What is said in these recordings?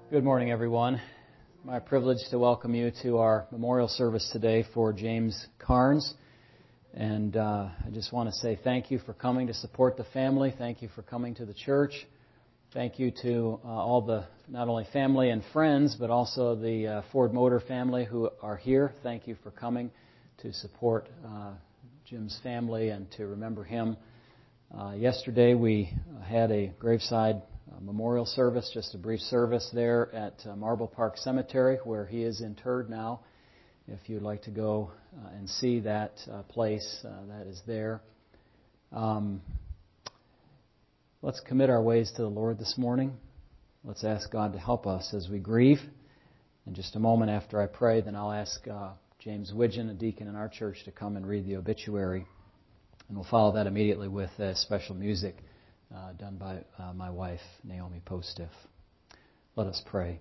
Good morning, everyone. My privilege to welcome you to our memorial service today for James Carnes. And I just want to say thank you for coming to support the family. Thank you for coming to the church. Thank you to all the, not only family and friends, but also the Ford Motor family who are here. Thank you for coming to support Jim's family and to remember him. Yesterday we had a graveside memorial service, just a brief service there at Marble Park Cemetery where he is interred now. If you'd like to go and see that place, that is there. Let's commit our ways to the Lord this morning. Let's ask God to help us as we grieve. In just a moment after I pray, then I'll ask James Widgeon, a deacon in our church, to come and read the obituary. And we'll follow that immediately with special music done by my wife, Naomi Postiff. Let us pray.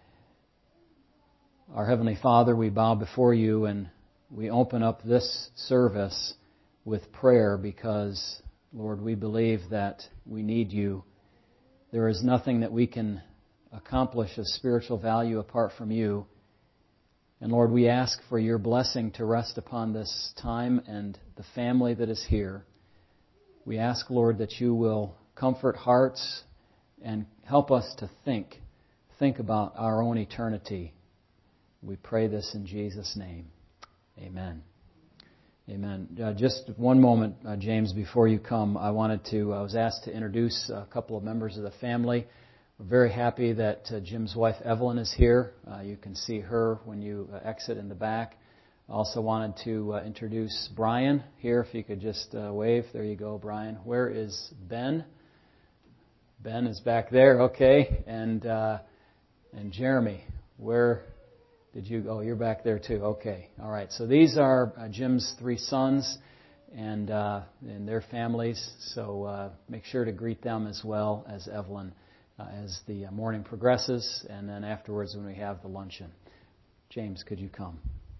Our Heavenly Father, we bow before you and we open up this service with prayer because, Lord, we believe that we need you. There is nothing that we can accomplish of spiritual value apart from you. And Lord, we ask for your blessing to rest upon this time and the family that is here. We ask, Lord, that you will comfort hearts and help us to think about our own eternity. We pray this in Jesus' name. Amen. Amen. Just one moment, James, before you come, I was asked to introduce a couple of members of the family. We're very happy that Jim's wife, Evelyn, is here. You can see her when you exit in the back. I also wanted to introduce Brian here. If you could just wave. There you go, Brian. Where is Ben? Ben is back there. Okay. And Jeremy, where did you go? You're back there too. Okay. All right. So these are Jim's three sons and their families. So make sure to greet them as well as Evelyn as the morning progresses, and then afterwards when we have the luncheon. James, could you come?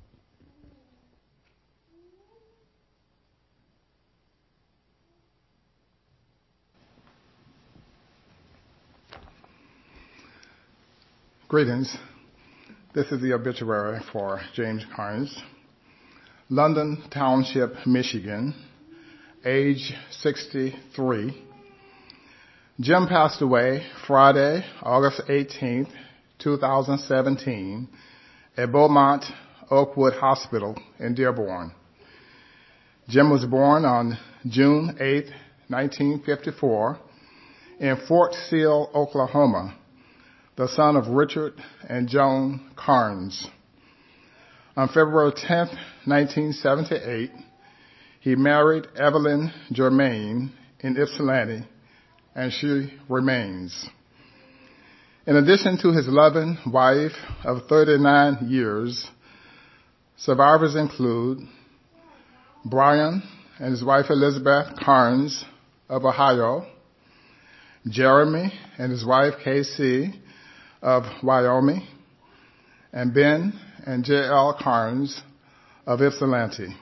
Greetings. This is the obituary for James Carnes. London Township, Michigan, age 63. Jim passed away Friday, August 18th, 2017 at Beaumont Oakwood Hospital in Dearborn. Jim was born on June 8, 1954 in Fort Sill, Oklahoma, the son of Richard and Joan Carnes. On February 10, 1978, he married Evelyn Germain in Ypsilanti, and she remains. In addition to his loving wife of 39 years, survivors include Brian and his wife Elizabeth Carnes of Ohio, Jeremy and his wife Casey of Wyoming, and Ben and J.L. Carnes of Ypsilanti.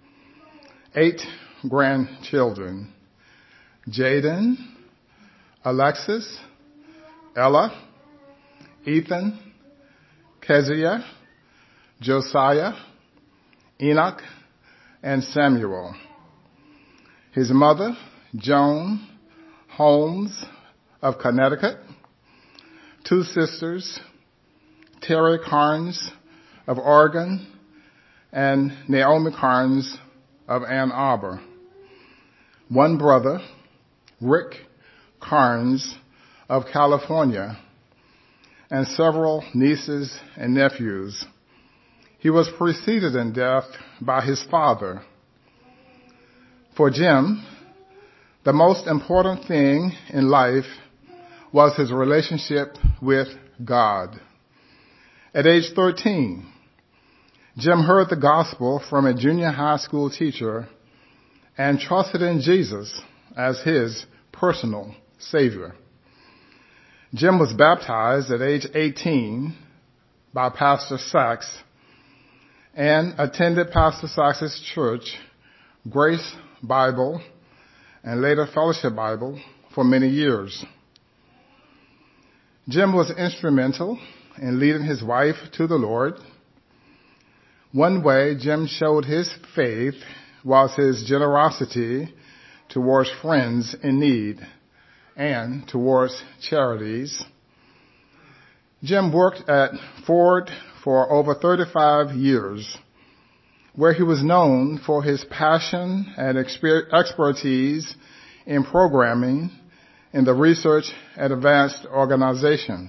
8 grandchildren: Jaden, Alexis, Ella, Ethan, Kezia, Josiah, Enoch, and Samuel. His mother, Joan Holmes of Connecticut. 2 sisters, Terry Carnes of Oregon and Naomi Carnes of Ann Arbor. 1 brother, Rick Carnes of California, and several nieces and nephews. He was preceded in death by his father. For Jim, the most important thing in life was his relationship with God. At age 13, Jim heard the gospel from a junior high school teacher and trusted in Jesus as his personal Savior. Jim was baptized at age 18 by Pastor Sachs and attended Pastor Sachs' church, Grace Bible, and later Fellowship Bible for many years. Jim was instrumental in leading his wife to the Lord. One way Jim showed his faith was his generosity towards friends in need and towards charities. Jim worked at Ford for over 35 years, where he was known for his passion and expertise in programming in the Research and Advanced Organization.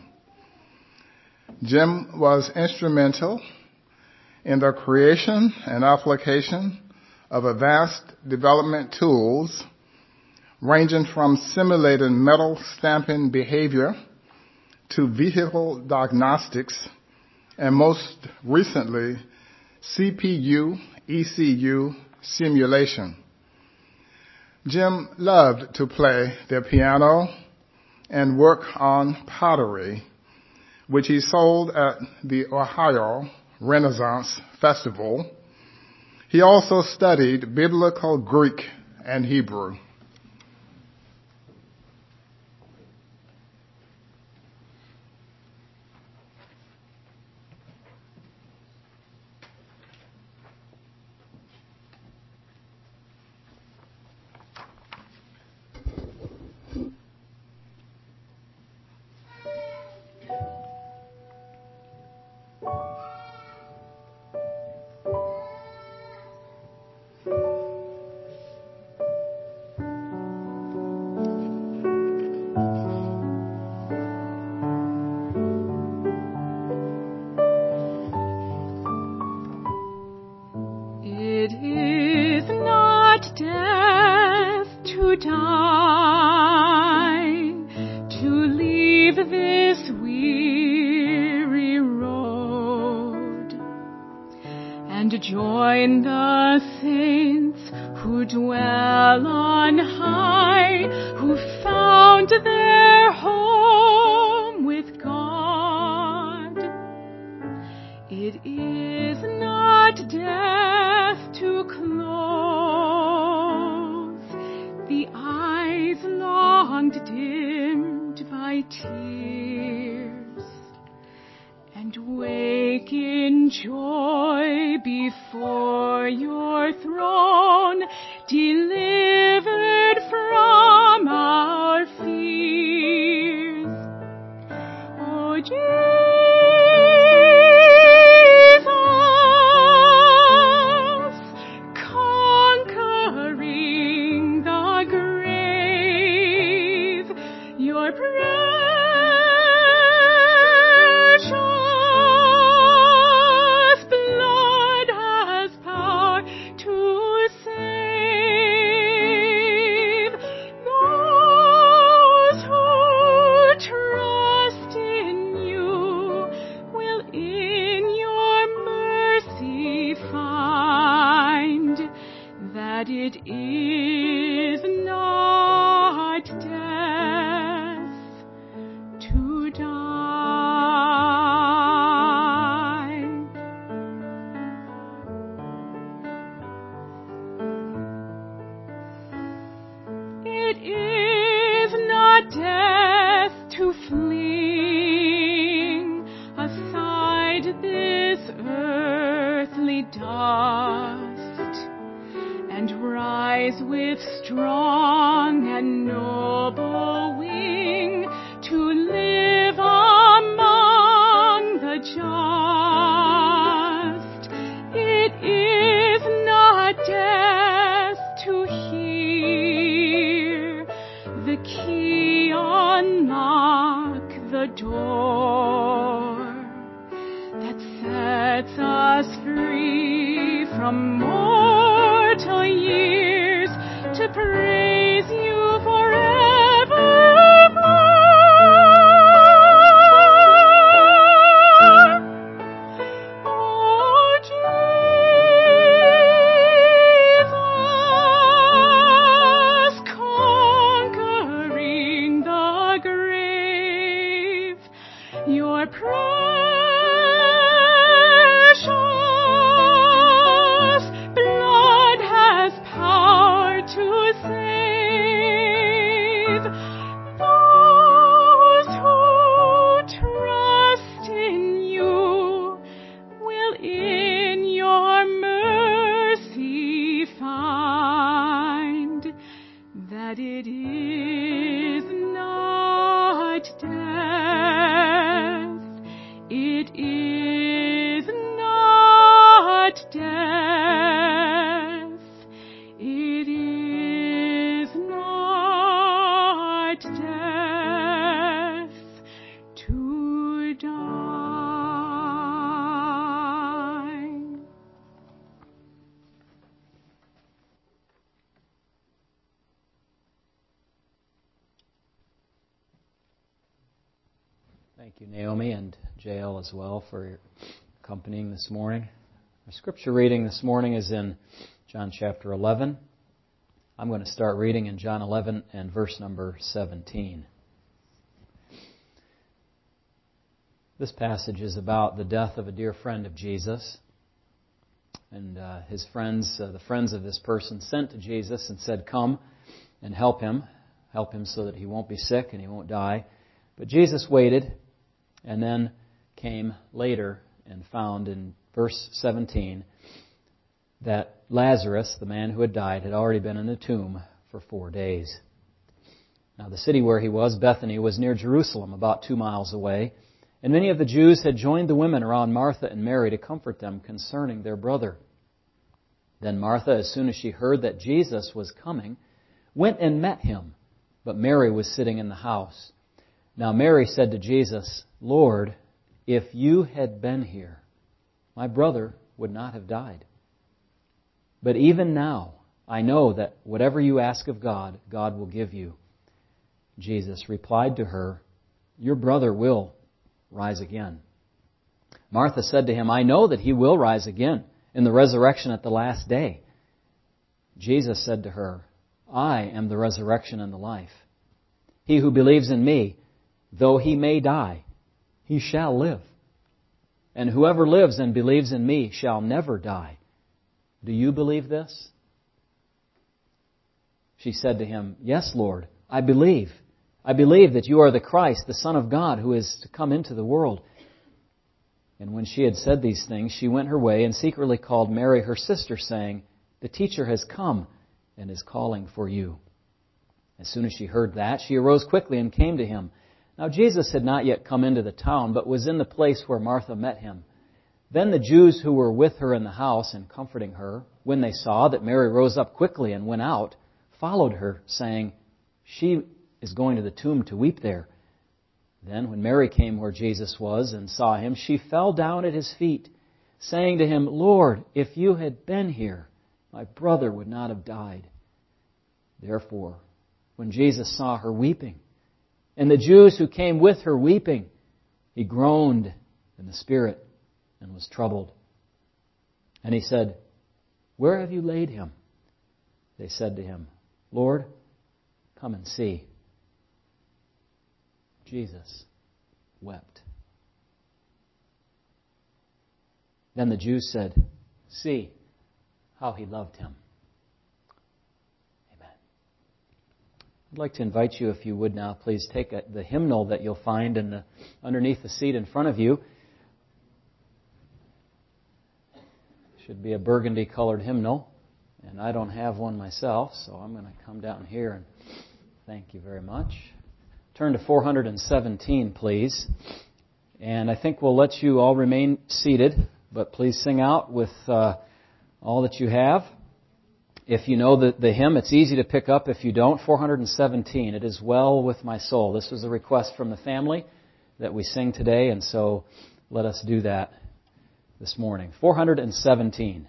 Jim was instrumental in the creation and application of advanced development tools ranging from simulating metal stamping behavior to vehicle diagnostics, and most recently, CPU, ECU simulation. Jim loved to play the piano and work on pottery, which he sold at the Ohio Renaissance Festival. He also studied biblical Greek and Hebrew. Join the saints who dwell on high, who found their home with God. It is not death to close the eyes long dimmed by tears, and wake in joy before your throne, delivered from our fears. Oh, Jesus, conquering the grave, your it is not death to die. It is not death to fling aside this earthly dust and rise with strong and noble wing to live among the just. It is not death to hear the key unlock the door that sets us free from mortal years to praise you forevermore. Oh, Jesus, conquering the grave, your to save those who Thank you, Naomi, and JL as well for accompanying this morning. Our scripture reading this morning is in John chapter 11. I'm going to start reading in John 11 and verse number 17. This passage is about the death of a dear friend of Jesus. And his friends, the friends of this person, sent to Jesus and said, "Come and help him so that he won't be sick and he won't die." But Jesus waited and then came later and found in verse 17 that Lazarus, the man who had died, had already been in the tomb for 4 days. Now the city where he was, Bethany, was near Jerusalem, about 2 miles away. And many of the Jews had joined the women around Martha and Mary to comfort them concerning their brother. Then Martha, as soon as she heard that Jesus was coming, went and met him, but Mary was sitting in the house. Now Mary said to Jesus, "Lord, if you had been here, my brother would not have died. But even now, I know that whatever you ask of God, God will give you." Jesus replied to her, "Your brother will rise again." Martha said to him, "I know that he will rise again in the resurrection at the last day." Jesus said to her, "I am the resurrection and the life. He who believes in me, though he may die, he shall live. And whoever lives and believes in me shall never die. Do you believe this?" She said to him, "Yes, Lord, I believe. I believe that you are the Christ, the Son of God, who is to come into the world." And when she had said these things, she went her way and secretly called Mary, her sister, saying, "The teacher has come and is calling for you." As soon as she heard that, she arose quickly and came to him. Now Jesus had not yet come into the town, but was in the place where Martha met him. Then the Jews who were with her in the house and comforting her, when they saw that Mary rose up quickly and went out, followed her, saying, "She is going to the tomb to weep there." Then when Mary came where Jesus was and saw him, she fell down at his feet, saying to him, "Lord, if you had been here, my brother would not have died." Therefore, when Jesus saw her weeping, and the Jews who came with her weeping, he groaned in the spirit and was troubled. And he said, "Where have you laid him?" They said to him, "Lord, come and see." Jesus wept. Then the Jews said, "See how he loved him." Amen. I'd like to invite you, if you would now, please take the hymnal that you'll find underneath the seat in front of you. Should be a burgundy-colored hymnal, and I don't have one myself, so I'm going to come down here and thank you very much. Turn to 417, please. And I think we'll let you all remain seated, but please sing out with all that you have. If you know the hymn, it's easy to pick up. If you don't, 417, "It is well with my soul." This was a request from the family that we sing today, and so let us do that this morning. 417.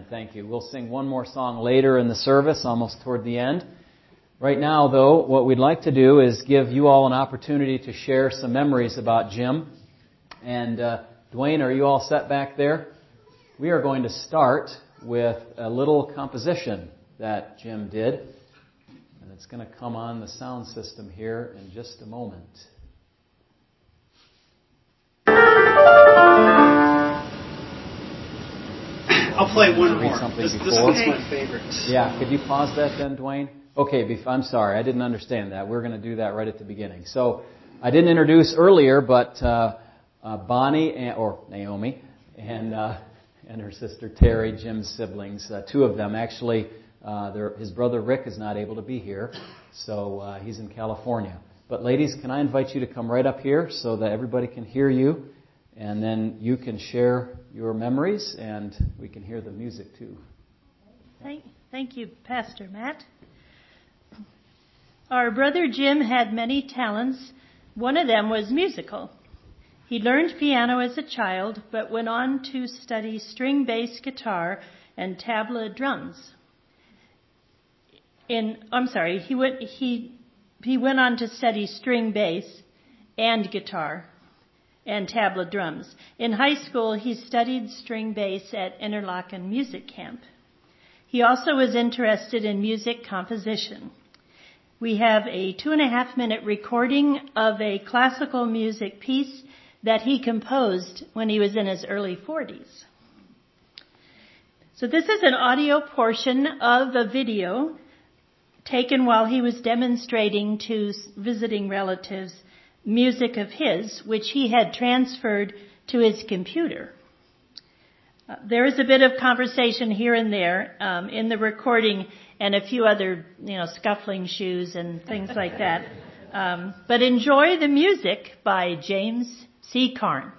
Thank you. We'll sing one more song later in the service, almost toward the end. Right now, though, what we'd like to do is give you all an opportunity to share some memories about Jim. And Dwayne, are you all set back there? We are going to start with a little composition that Jim did. And it's going to come on the sound system here in just a moment. I'll play one more. This one's my favorite. Yeah, could you pause that then, Dwayne? Okay, I'm sorry, I didn't understand that. We're going to do that right at the beginning. So, I didn't introduce earlier, but Bonnie, or Naomi, and her sister Terry, Jim's siblings, two of them actually, his brother Rick is not able to be here, so he's in California. But ladies, can I invite you to come right up here so that everybody can hear you, and then you can share your memories, and we can hear the music too. Thank you, Pastor Matt. Our brother Jim had many talents. One of them was musical. He learned piano as a child, but went on to study string bass guitar and tabla drums. He went on to study string bass and guitar and tabla drums. In high school, he studied string bass at Interlaken Music Camp. He also was interested in music composition. We have a 2.5-minute recording of a classical music piece that he composed when he was in his early 40s. So this is an audio portion of a video taken while he was demonstrating to visiting relatives music of his, which he had transferred to his computer. There is a bit of conversation here and there in the recording, and a few other, scuffling shoes and things like that. But enjoy the music by James C. Carnes.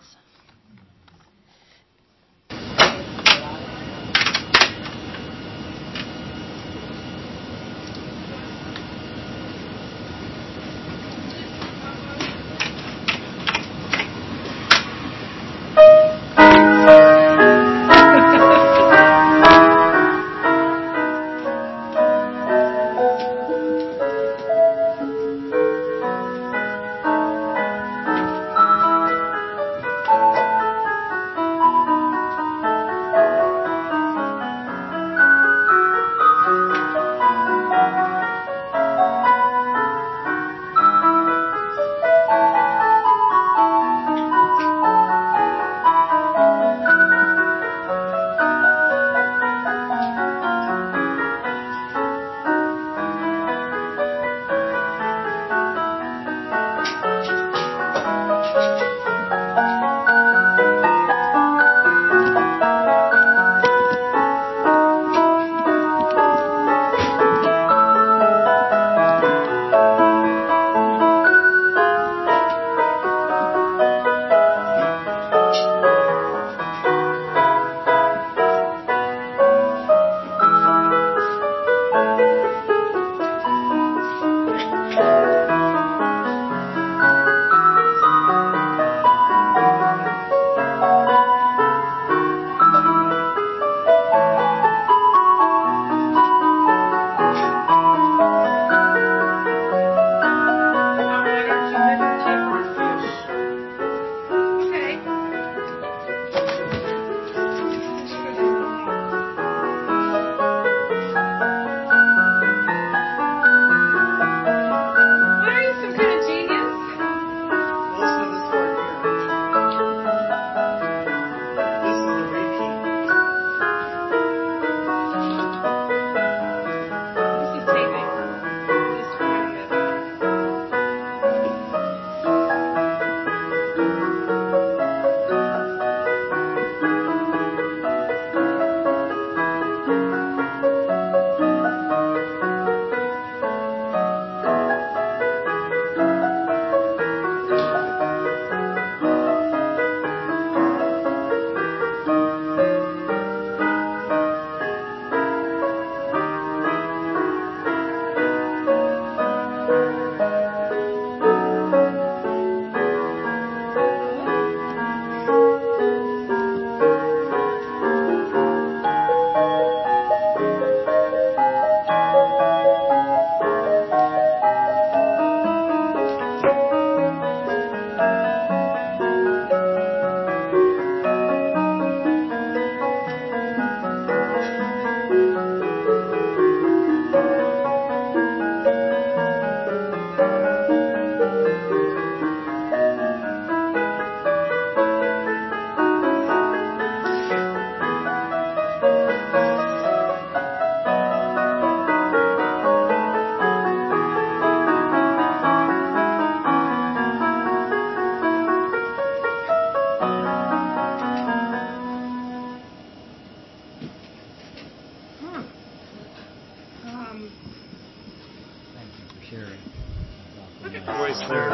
sharing. Voice there.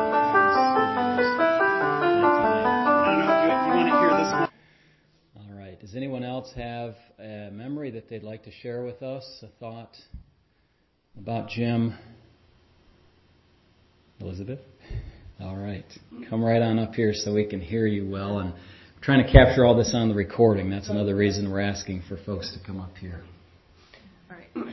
I don't know if you want to hear this one. All right. Does anyone else have a memory that they'd like to share with us? A thought about Jim? Elizabeth? All right. Come right on up here so we can hear you well. And we're trying to capture all this on the recording. That's another reason we're asking for folks to come up here. All right.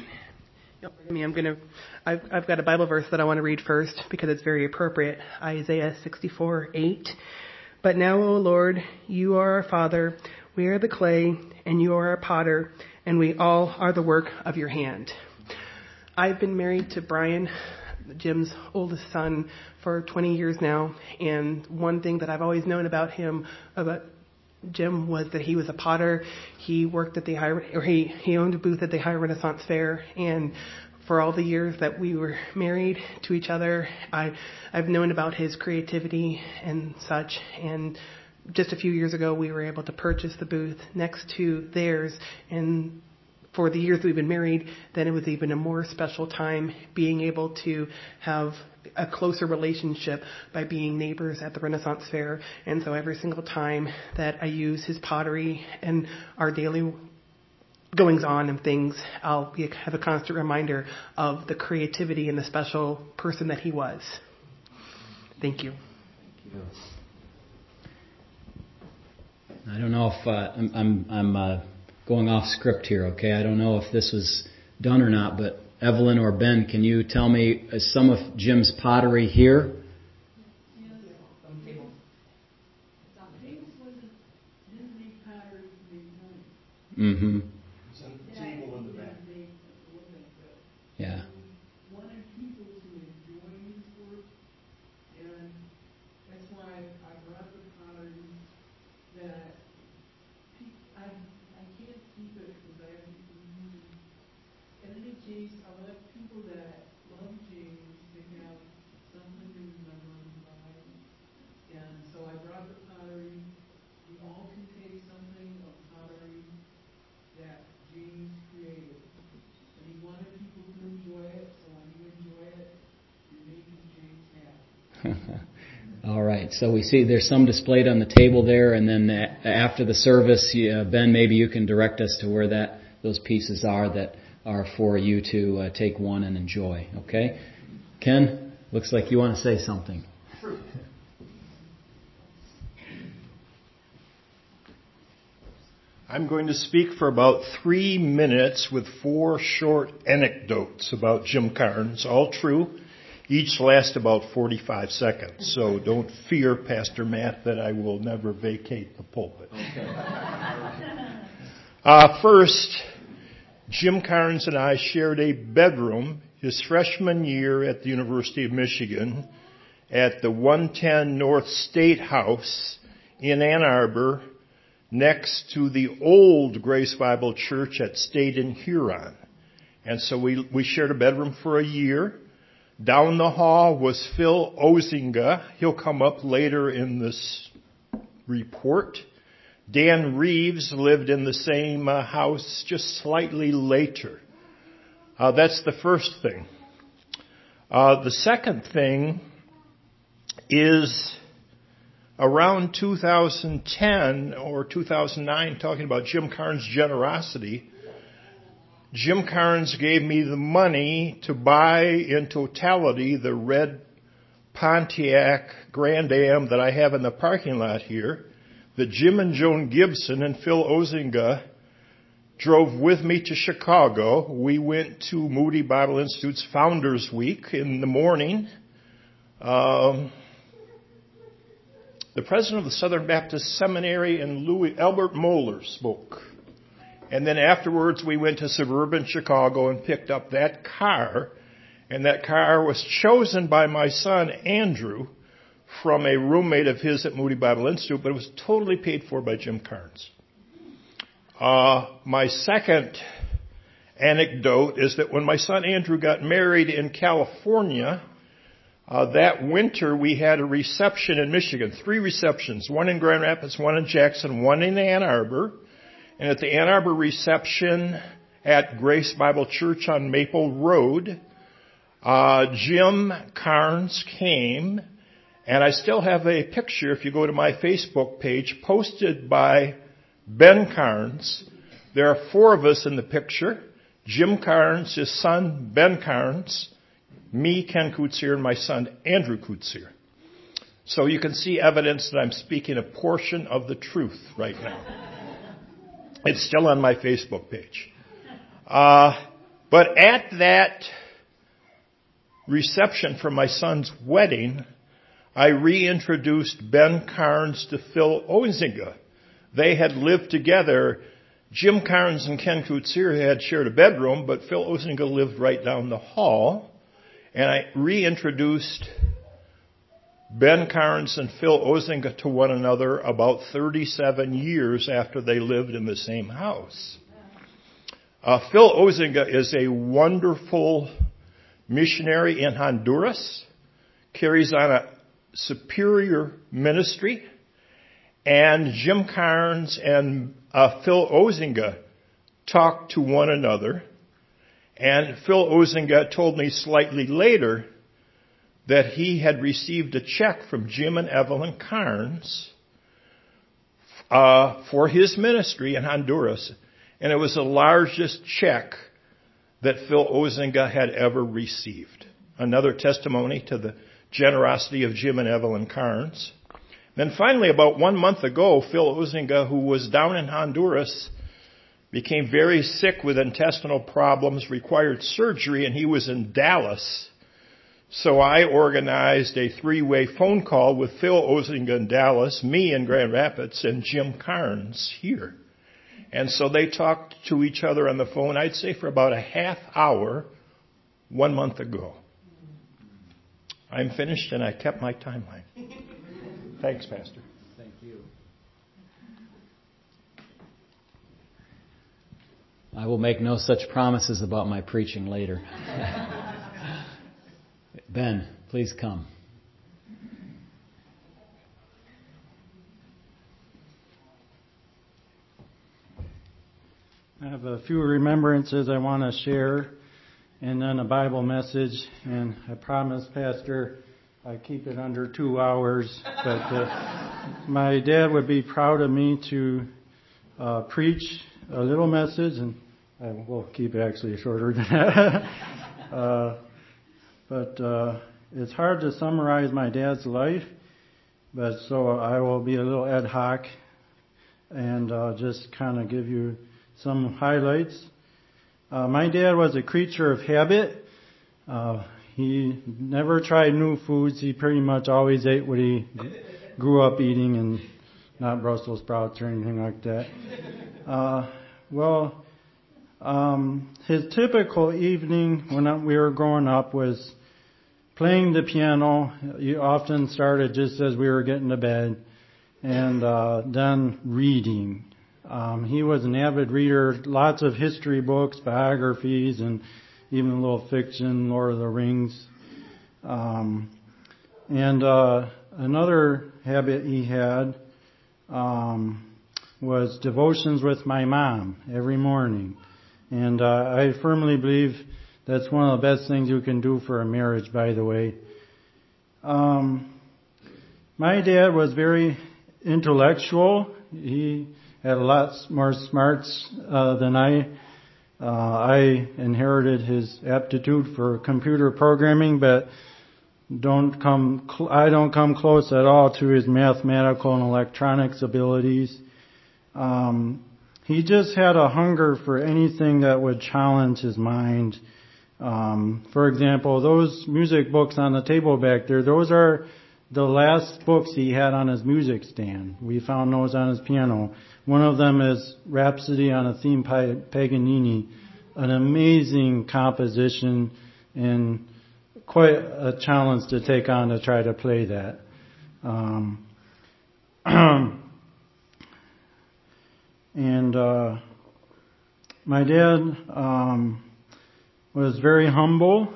I've got a Bible verse that I want to read first because it's very appropriate. Isaiah 64:8. But now, O Lord, you are our Father. We are the clay, and you are our potter, and we all are the work of your hand. I've been married to Brian, Jim's oldest son, for 20 years now, and one thing that I've always known about Jim was that he was a potter. He worked at he owned a booth at the High Renaissance Fair, and for all the years that we were married to each other, I've known about his creativity and such. And just a few years ago, we were able to purchase the booth next to theirs, and for the years we've been married, then it was even a more special time being able to have a closer relationship by being neighbors at the Renaissance Fair. And so every single time that I use his pottery and our daily goings on and things, I'll have a constant reminder of the creativity and the special person that he was. Thank you. I don't know if I'm going off script here, okay? I don't know if this was done or not, but Evelyn or Ben, can you tell me some of Jim's pottery here? Mm-hmm. Yeah. Wanted people to enjoy his work, and that's why I brought the pottery that I can't keep it because I have to use it. In any case, I want people that love James to have something to remember him by. And so I brought the pottery. We all can take something of pottery that James created. And he wanted people to enjoy it, so when you enjoy it, you're making James happy. All right. So we see there's some displayed on the table there, and then after the service, Ben, maybe you can direct us to where those pieces are that are for you to take one and enjoy. Okay? Ken, looks like you want to say something. Sure. I'm going to speak for about 3 minutes with 4 short anecdotes about Jim Carnes, all true. Each last about 45 seconds. So don't fear, Pastor Matt, that I will never vacate the pulpit. First, Jim Carnes and I shared a bedroom his freshman year at the University of Michigan at the 110 North State House in Ann Arbor, next to the old Grace Bible Church at State in Huron. And so we shared a bedroom for a year. Down the hall was Phil Ozinga. He'll come up later in this report. Dan Reeves lived in the same house just slightly later. That's the first thing. The second thing is around 2010 or 2009, talking about Jim Carnes' generosity, Jim Carnes gave me the money to buy in totality the red Pontiac Grand Am that I have in the parking lot here, that Jim and Joan Gibson and Phil Ozinga drove with me to Chicago. We went to Moody Bible Institute's Founders Week in the morning. The president of the Southern Baptist Seminary and Albert Moeller spoke. And then afterwards we went to suburban Chicago and picked up that car. And that car was chosen by my son, Andrew, from a roommate of his at Moody Bible Institute, but it was totally paid for by Jim Carnes. My second anecdote is that when my son Andrew got married in California, that winter we had a reception in Michigan, 3 receptions, one in Grand Rapids, one in Jackson, one in Ann Arbor. And at the Ann Arbor reception at Grace Bible Church on Maple Road, Jim Carnes came, and I still have a picture, if you go to my Facebook page, posted by Ben Carnes. There are 4 of us in the picture. Jim Carnes, his son Ben Carnes, me, Ken Kutsier, and my son Andrew Kutsier. So you can see evidence that I'm speaking a portion of the truth right now. It's still on my Facebook page. But at that reception for my son's wedding, I reintroduced Ben Carnes to Phil Ozinga. They had lived together. Jim Carnes and Ken Kutsier had shared a bedroom, but Phil Ozinga lived right down the hall. And I reintroduced Ben Carnes and Phil Ozinga to one another about 37 years after they lived in the same house. Phil Ozinga is a wonderful missionary in Honduras, carries on a superior ministry, and Jim Carnes and Phil Ozinga talked to one another, and Phil Ozinga told me slightly later that he had received a check from Jim and Evelyn Carnes for his ministry in Honduras, and it was the largest check that Phil Ozinga had ever received. Another testimony to the generosity of Jim and Evelyn Carnes. Then finally, about 1 month ago, Phil Ozinga, who was down in Honduras, became very sick with intestinal problems, required surgery, and he was in Dallas. So I organized a 3-way phone call with Phil Ozinga in Dallas, me in Grand Rapids, and Jim Carnes here. And so they talked to each other on the phone, I'd say for about a half hour, 1 month ago. I'm finished and I kept my timeline. Thanks, Pastor. Thank you. I will make no such promises about my preaching later. Ben, please come. I have a few remembrances I want to share, and then a Bible message. And I promise, Pastor, I keep it under 2 hours. But my dad would be proud of me to preach a little message, and I will keep it actually shorter than that. But it's hard to summarize my dad's life. But so I will be a little ad hoc and just kind of give you some highlights. My dad was a creature of habit. He never tried new foods. He pretty much always ate what he grew up eating, and not Brussels sprouts or anything like that. His typical evening when we were growing up was playing the piano. He often started just as we were getting to bed, and then reading. He was an avid reader, lots of history books, biographies, and even a little fiction, Lord of the Rings. Another habit he had was devotions with my mom every morning. And I firmly believe that's one of the best things you can do for a marriage, by the way. My dad was very intellectual. He had a lot more smarts than I. I inherited his aptitude for computer programming, but I don't come close at all to his mathematical and electronics abilities. He just had a hunger for anything that would challenge his mind. For example, those music books on the table back there, those are the last books he had on his music stand. We found those on his piano. One of them is Rhapsody on a Theme by Paganini, an amazing composition and quite a challenge to take on to try to play that. My dad was very humble.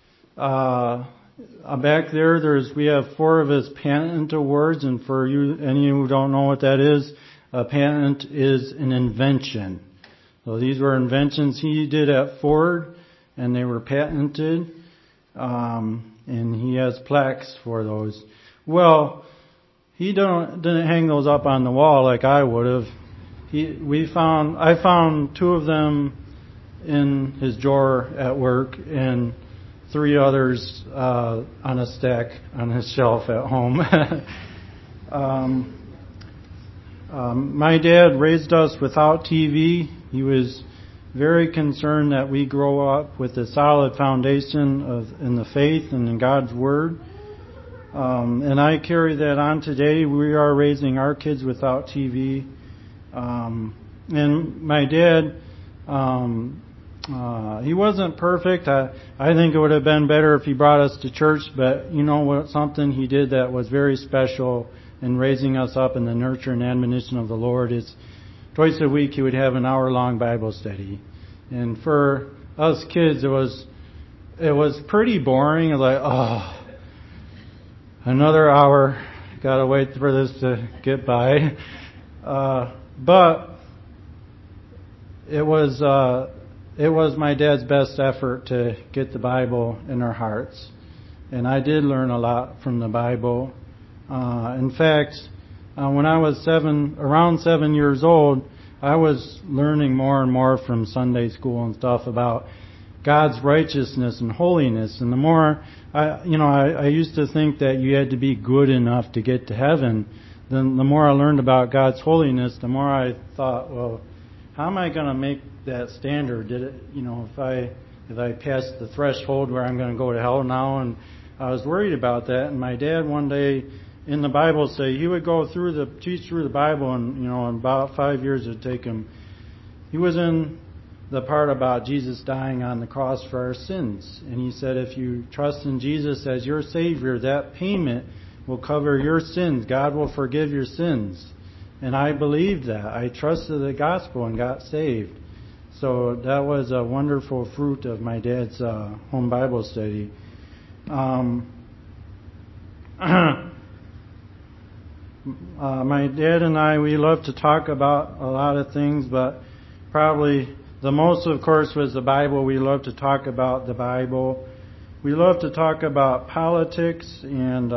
Back there, we have 4 of his patent awards, and for you, any who don't know what that is, a patent is an invention. So these were inventions he did at Ford, and they were patented. and he has plaques for those. Well, he didn't hang those up on the wall like I would have. I found 2 of them in his drawer at work, and 3 others on a stack on his shelf at home. My dad raised us without TV. He was very concerned that we grow up with a solid foundation in the faith and in God's Word. And I carry that on today. We are raising our kids without TV. And my dad, he wasn't perfect. I think it would have been better if he brought us to church, but you know what? Something he did that was very special in raising us up in the nurture and admonition of the Lord is twice a week he would have an hour-long Bible study. And for us kids, it was pretty boring. Like, oh, another hour. Got to wait for this to get by. But it was my dad's best effort to get the Bible in our hearts. And I did learn a lot from the Bible. In fact, when I was around 7 years old, I was learning more and more from Sunday school and stuff about God's righteousness and holiness. And the more, I used to think that you had to be good enough to get to heaven. Then the more I learned about God's holiness, the more I thought, well, how am I going to make that standard? If I pass the threshold where I'm going to go to hell now? And I was worried about that. And my dad one day in the Bible study, he would teach through the Bible, and in about 5 years it would take him. He was in the part about Jesus dying on the cross for our sins, and he said, if you trust in Jesus as your Savior, that payment will cover your sins. God will forgive your sins. And I believed that. I trusted the gospel and got saved. So that was a wonderful fruit of my dad's home Bible study. My dad and I, we love to talk about a lot of things, but probably the most, of course, was the Bible. We love to talk about the Bible. We love to talk about politics, and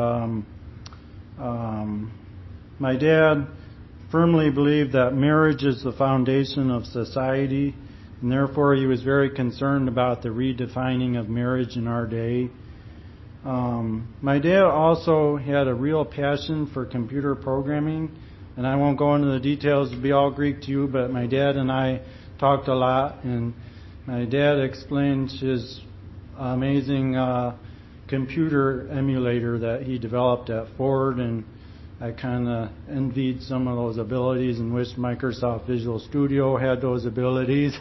my dad firmly believed that marriage is the foundation of society, and therefore he was very concerned about the redefining of marriage in our day. My dad also had a real passion for computer programming, and I won't go into the details, it'll be all Greek to you, but my dad and I talked a lot, and my dad explained his amazing computer emulator that he developed at Ford, and I kind of envied some of those abilities and wished Microsoft Visual Studio had those abilities.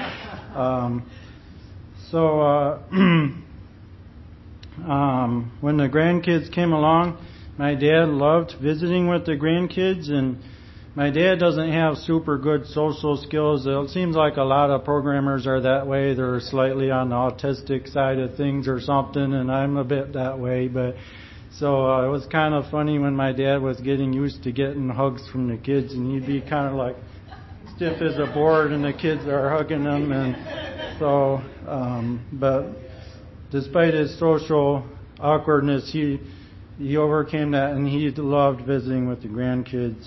When the grandkids came along, my dad loved visiting with the grandkids, and my dad doesn't have super good social skills. It seems like a lot of programmers are that way. They're slightly on the autistic side of things or something, and I'm a bit that way. But so it was kind of funny when my dad was getting used to getting hugs from the kids, and he'd be kind of like stiff as a board, and the kids are hugging him. And so, but despite his social awkwardness, he overcame that, and he loved visiting with the grandkids.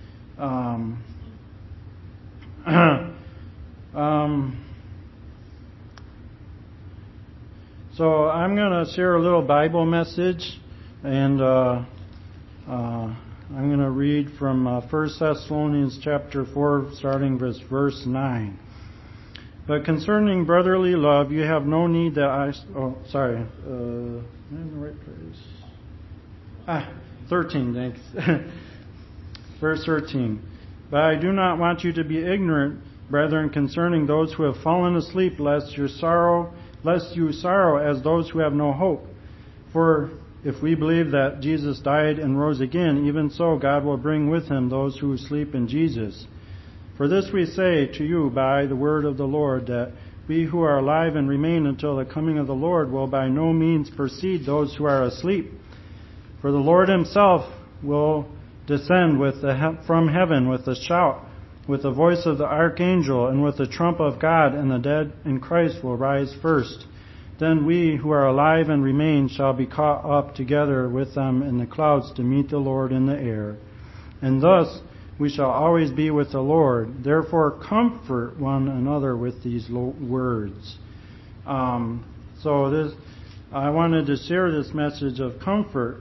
So I'm going to share a little Bible message, and I'm going to read from 1 Thessalonians chapter 4, starting with verse 9. But concerning brotherly love, you have no need that I... Oh, sorry. I'm in the right place. 13, thanks. Verse 13. But I do not want you to be ignorant, brethren, concerning those who have fallen asleep, lest you sorrow as those who have no hope. For if we believe that Jesus died and rose again, even so God will bring with him those who sleep in Jesus. For this we say to you by the word of the Lord, that we who are alive and remain until the coming of the Lord will by no means precede those who are asleep. For the Lord himself will descend from heaven with a shout, with the voice of the archangel, and with the trump of God, and the dead in Christ will rise first. Then we who are alive and remain shall be caught up together with them in the clouds to meet the Lord in the air. And thus we shall always be with the Lord. Therefore comfort one another with these words. I wanted to share this message of comfort.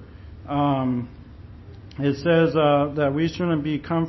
It says that we shouldn't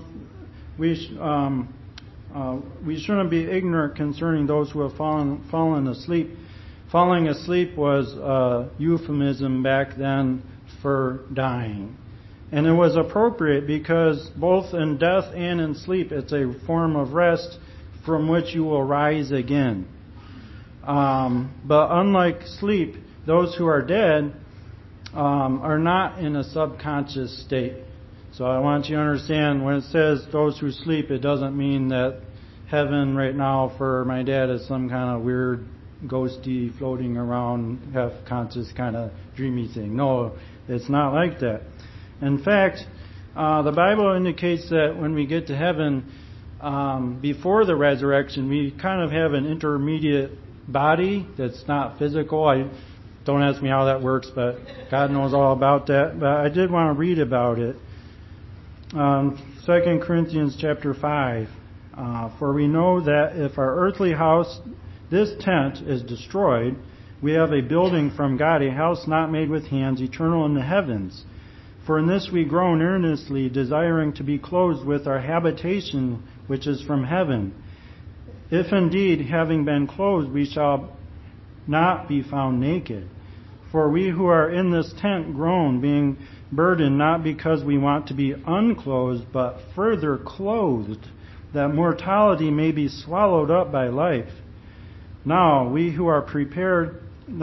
be ignorant concerning those who have fallen asleep. Falling asleep was a euphemism back then for dying. And it was appropriate because both in death and in sleep, it's a form of rest from which you will rise again. But unlike sleep, those who are dead are not in a subconscious state. So I want you to understand when it says those who sleep, it doesn't mean that heaven right now for my dad is some kind of weird ghosty floating around half conscious kind of dreamy thing. No, it's not like that. In fact, the Bible indicates that when we get to heaven, before the resurrection, we kind of have an intermediate body that's not physical. Don't ask me how that works, but God knows all about that. But I did want to read about it. 2 Corinthians chapter 5. For we know that if our earthly house, this tent, is destroyed, we have a building from God, a house not made with hands, eternal in the heavens. For in this we groan earnestly, desiring to be clothed with our habitation, which is from heaven. If indeed, having been clothed, we shall not be found naked. For we who are in this tent groan, being burdened, not because we want to be unclothed, but further clothed, that mortality may be swallowed up by life. Now he who has prepared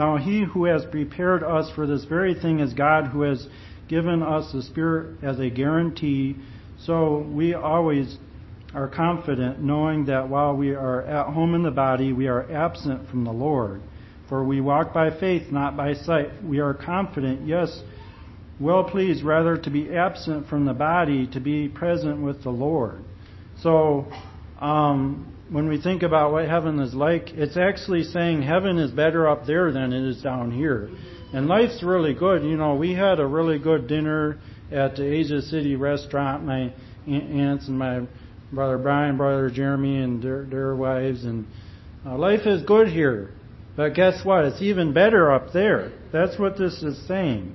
us for this very thing is God, who has given us the Spirit as a guarantee. So we always are confident, knowing that while we are at home in the body, we are absent from the Lord. For we walk by faith, not by sight. We are confident, yes, well pleased rather to be absent from the body, to be present with the Lord. So, when we think about what heaven is like, it's actually saying heaven is better up there than it is down here. And life's really good. You know, we had a really good dinner at the Asia City restaurant. My aunts and my brother Brian, brother Jeremy, and their wives. And life is good here. But guess what? It's even better up there. That's what this is saying.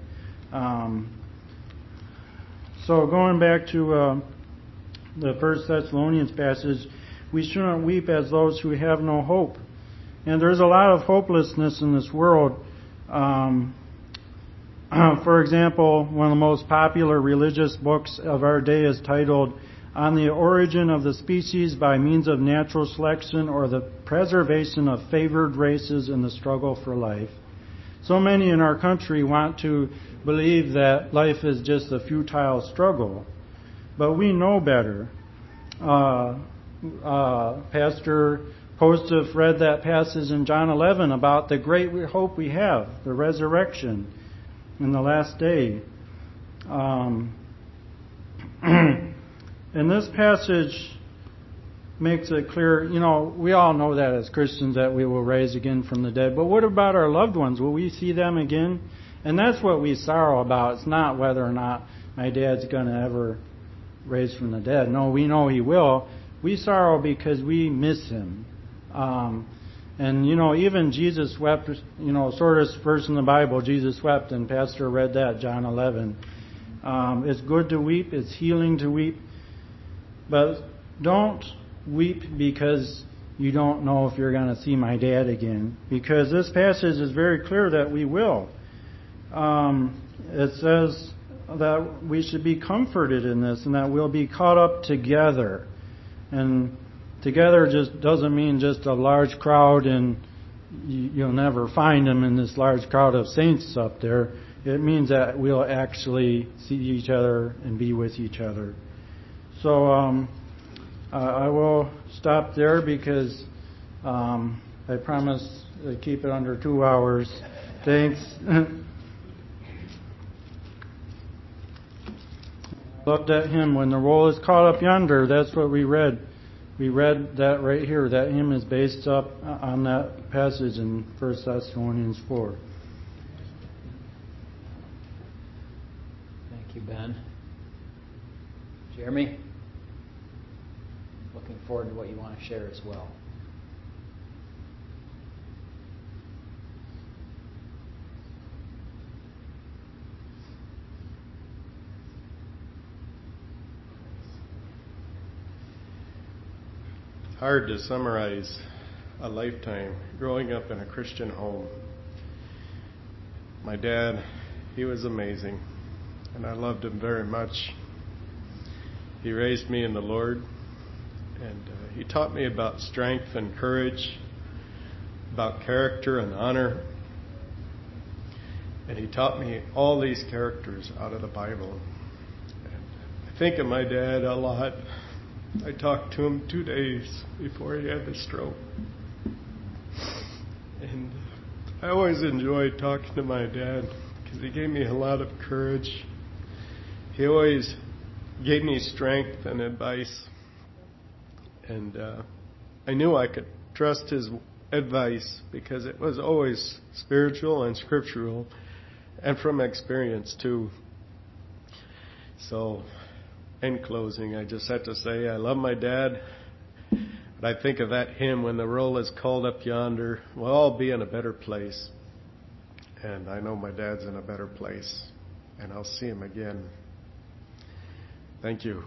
So going back to the 1 Thessalonians passage, we shouldn't weep as those who have no hope. And there's a lot of hopelessness in this world. For example, one of the most popular religious books of our day is titled On the Origin of the Species by Means of Natural Selection, or the Preservation of Favored Races in the Struggle for Life. So many in our country want to believe that life is just a futile struggle. But we know better. Pastor Postef read that passage in John 11 about the great hope we have, the resurrection in the last day. And this passage makes it clear, you know, we all know that as Christians that we will rise again from the dead. But what about our loved ones? Will we see them again? And that's what we sorrow about. It's not whether or not my dad's going to ever rise from the dead. No, we know he will. We sorrow because we miss him. And, you know, even Jesus wept, you know, shortest verse in the Bible, Jesus wept, and Pastor read that, John 11. It's good to weep. It's healing to weep. But don't weep because you don't know if you're going to see my dad again. Because this passage is very clear that we will. It says that we should be comforted in this and that we'll be caught up together. And together just doesn't mean just a large crowd and you'll never find them in this large crowd of saints up there. It means that we'll actually see each other and be with each other. So I will stop there because I promise to keep it under 2 hours. Thanks. Looked at him when the roll is caught up yonder. That's what we read we read that right here. That hymn is based up on that passage in 1 Thessalonians 4. Thank you, Ben. Jeremy? Looking forward to what you want to share as well. Hard to summarize a lifetime growing up in a Christian home. My dad, he was amazing, and I loved him very much. He raised me in the Lord, and he taught me about strength and courage, about character and honor, and he taught me all these characters out of the Bible. And I think of my dad a lot. I talked to him 2 days before he had the stroke. And I always enjoyed talking to my dad because he gave me a lot of courage. He always gave me strength and advice. And I knew I could trust his advice because it was always spiritual and scriptural and from experience too. So, in closing, I just have to say I love my dad. But I think of that hymn, when the roll is called up yonder, we'll all be in a better place. And I know my dad's in a better place. And I'll see him again. Thank you.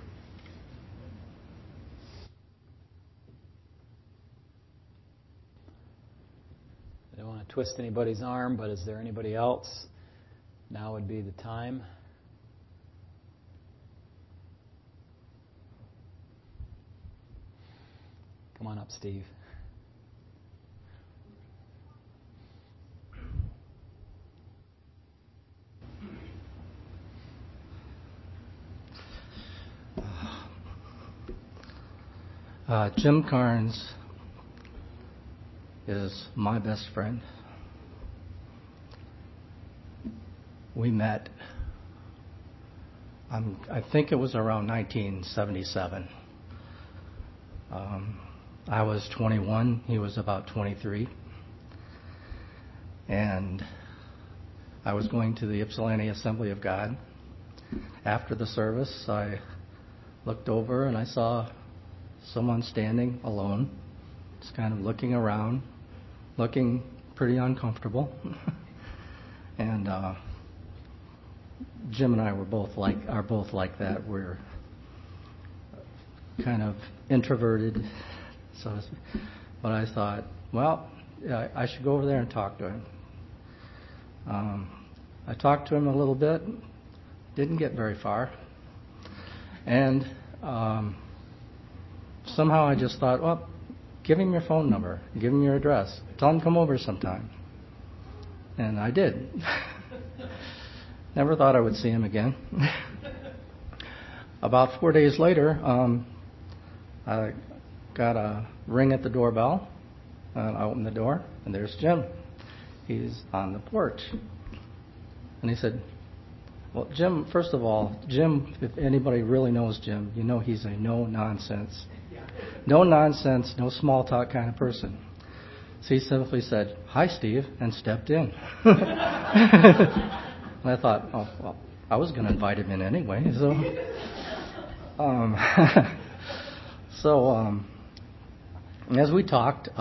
I don't want to twist anybody's arm, but is there anybody else? Now would be the time. Come on up, Steve. Jim Carnes is my best friend. We met, I think it was around 1977. I was 21, he was about 23. And I was going to the Ypsilanti Assembly of God. After the service, I looked over and I saw someone standing alone, just kind of looking around, looking pretty uncomfortable. And Jim and I are both like that. We're kind of introverted. But I thought, well, I should go over there and talk to him. I talked to him a little bit, didn't get very far. And somehow I just thought, well, give him your phone number, give him your address, tell him to come over sometime. And I did. Never thought I would see him again. About 4 days later, I got a ring at the doorbell, and I opened the door, and there's Jim. He's on the porch. And he said, well, Jim, first of all, Jim, if anybody really knows Jim, you know he's a no-nonsense, no small talk kind of person. So he simply said, hi, Steve, and stepped in. And I thought, oh, well, I was going to invite him in anyway. So, as we talked,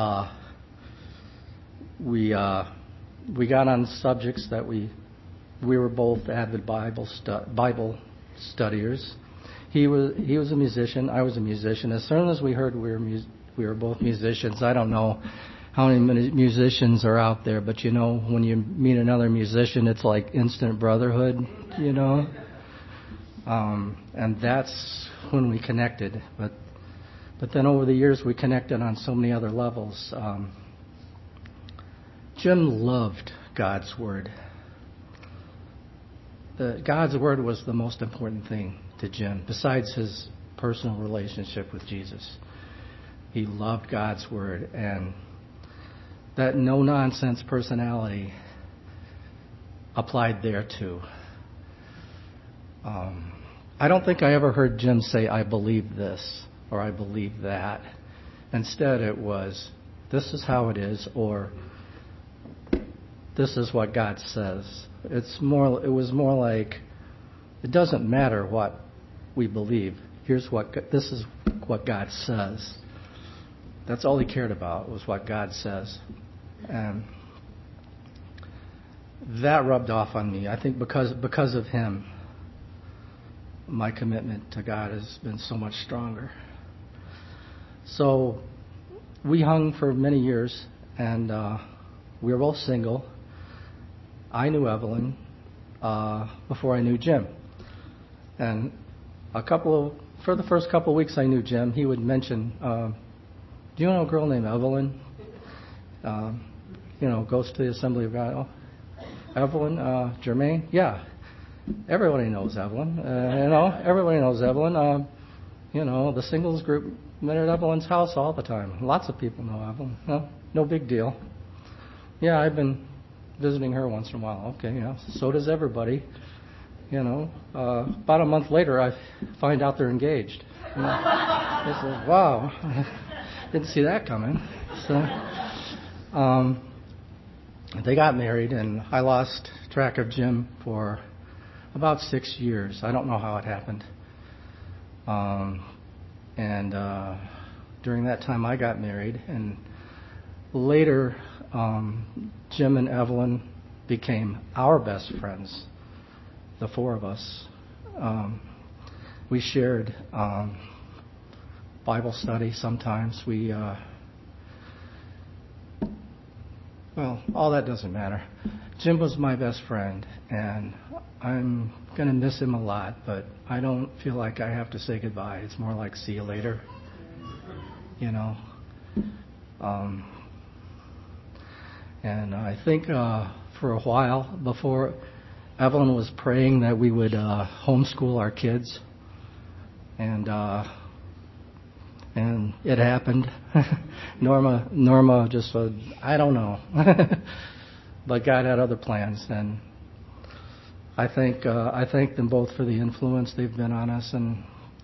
we got on subjects that we were both avid Bible studiers. He was a musician. I was a musician. As soon as we heard we were both musicians, I don't know how many musicians are out there, but you know, when you meet another musician, it's like instant brotherhood, you know. And that's when we connected. But then over the years, we connected on so many other levels. Jim loved God's Word. God's Word was the most important thing to Jim, besides his personal relationship with Jesus. He loved God's Word, and that no-nonsense personality applied there too. I don't think I ever heard Jim say, I believe this, or I believe that. Instead, it was, this is how it is, or this is what God says. It was more like, it doesn't matter what we believe. This is what God says. That's all he cared about, was what God says. And that rubbed off on me. I think because of him, my commitment to God has been so much stronger. So we hung for many years, and we were both single. I knew Evelyn before I knew Jim. And for the first couple of weeks I knew Jim, he would mention, do you know a girl named Evelyn? Goes to the Assembly of God. Oh, Evelyn, Jermaine? Yeah. Everybody knows Evelyn. Everybody knows Evelyn. The singles group met at Evelyn's house all the time. Lots of people know Evelyn. No big deal. Yeah, I've been visiting her once in a while. Okay, so does everybody. About a month later, I find out they're engaged. I said, wow, didn't see that coming. So, they got married, and I lost track of Jim for about 6 years. I don't know how it happened. And during that time, I got married, and later, Jim and Evelyn became our best friends, the four of us. We shared Bible study sometimes. All that doesn't matter. Jim was my best friend, and I'm going to miss him a lot, but I don't feel like I have to say goodbye. It's more like see you later. And I think for a while, before Evelyn was praying that we would homeschool our kids, and it happened. Norma just said, I don't know, but God had other plans, and I thank them both for the influence they've been on us, and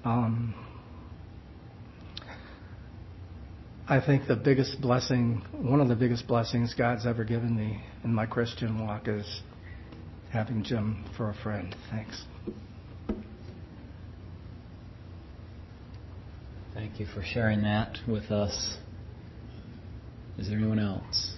I think one of the biggest blessings God's ever given me in my Christian walk is having Jim for a friend. Thanks. Thank you for sharing that with us. Is there anyone else?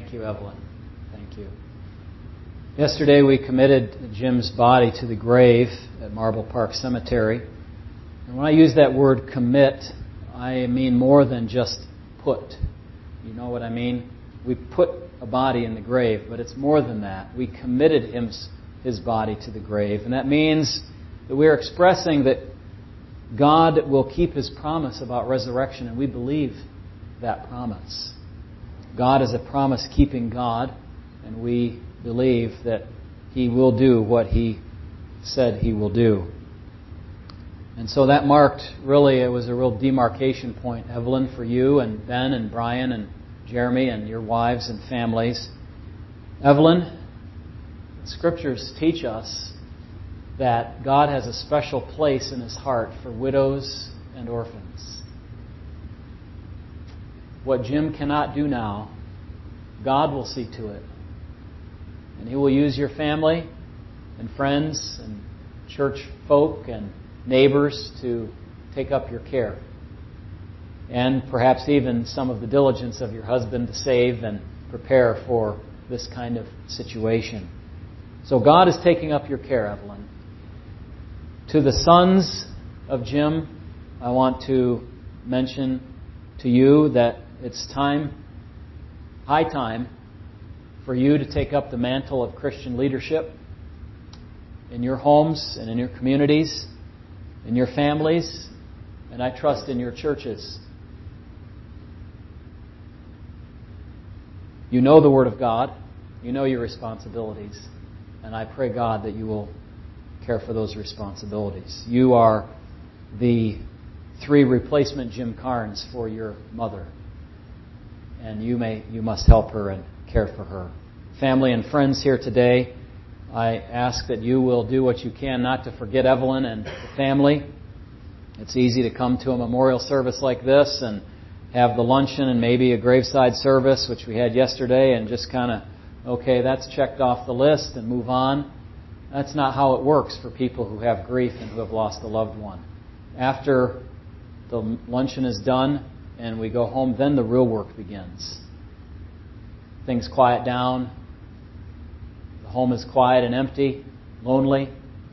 Thank you, Evelyn. Thank you. Yesterday we committed Jim's body to the grave at Marble Park Cemetery. And when I use that word commit, I mean more than just put. You know what I mean? We put a body in the grave, but it's more than that. We committed his body to the grave. And that means that we are expressing that God will keep His promise about resurrection, and we believe that promise. God is a promise-keeping God, and we believe that He will do what He said He will do. And so that marked, really, it was a real demarcation point, Evelyn, for you and Ben and Brian and Jeremy and your wives and families. Evelyn, the Scriptures teach us that God has a special place in His heart for widows and orphans. What Jim cannot do now, God will see to it. And He will use your family and friends and church folk and neighbors to take up your care. And perhaps even some of the diligence of your husband to save and prepare for this kind of situation. So God is taking up your care, Evelyn. To the sons of Jim, I want to mention to you that it's high time, for you to take up the mantle of Christian leadership in your homes and in your communities, in your families, and I trust in your churches. You know the Word of God. You know your responsibilities. And I pray, God, that you will care for those responsibilities. You are the 3 replacement Jim Carnes for your mother. And you must help her and care for her. Family and friends here today, I ask that you will do what you can not to forget Evelyn and the family. It's easy to come to a memorial service like this and have the luncheon and maybe a graveside service, which we had yesterday, and just kind of, okay, that's checked off the list and move on. That's not how it works for people who have grief and who have lost a loved one. After the luncheon is done and we go home, then the real work begins. Things quiet down. The home is quiet and empty, lonely.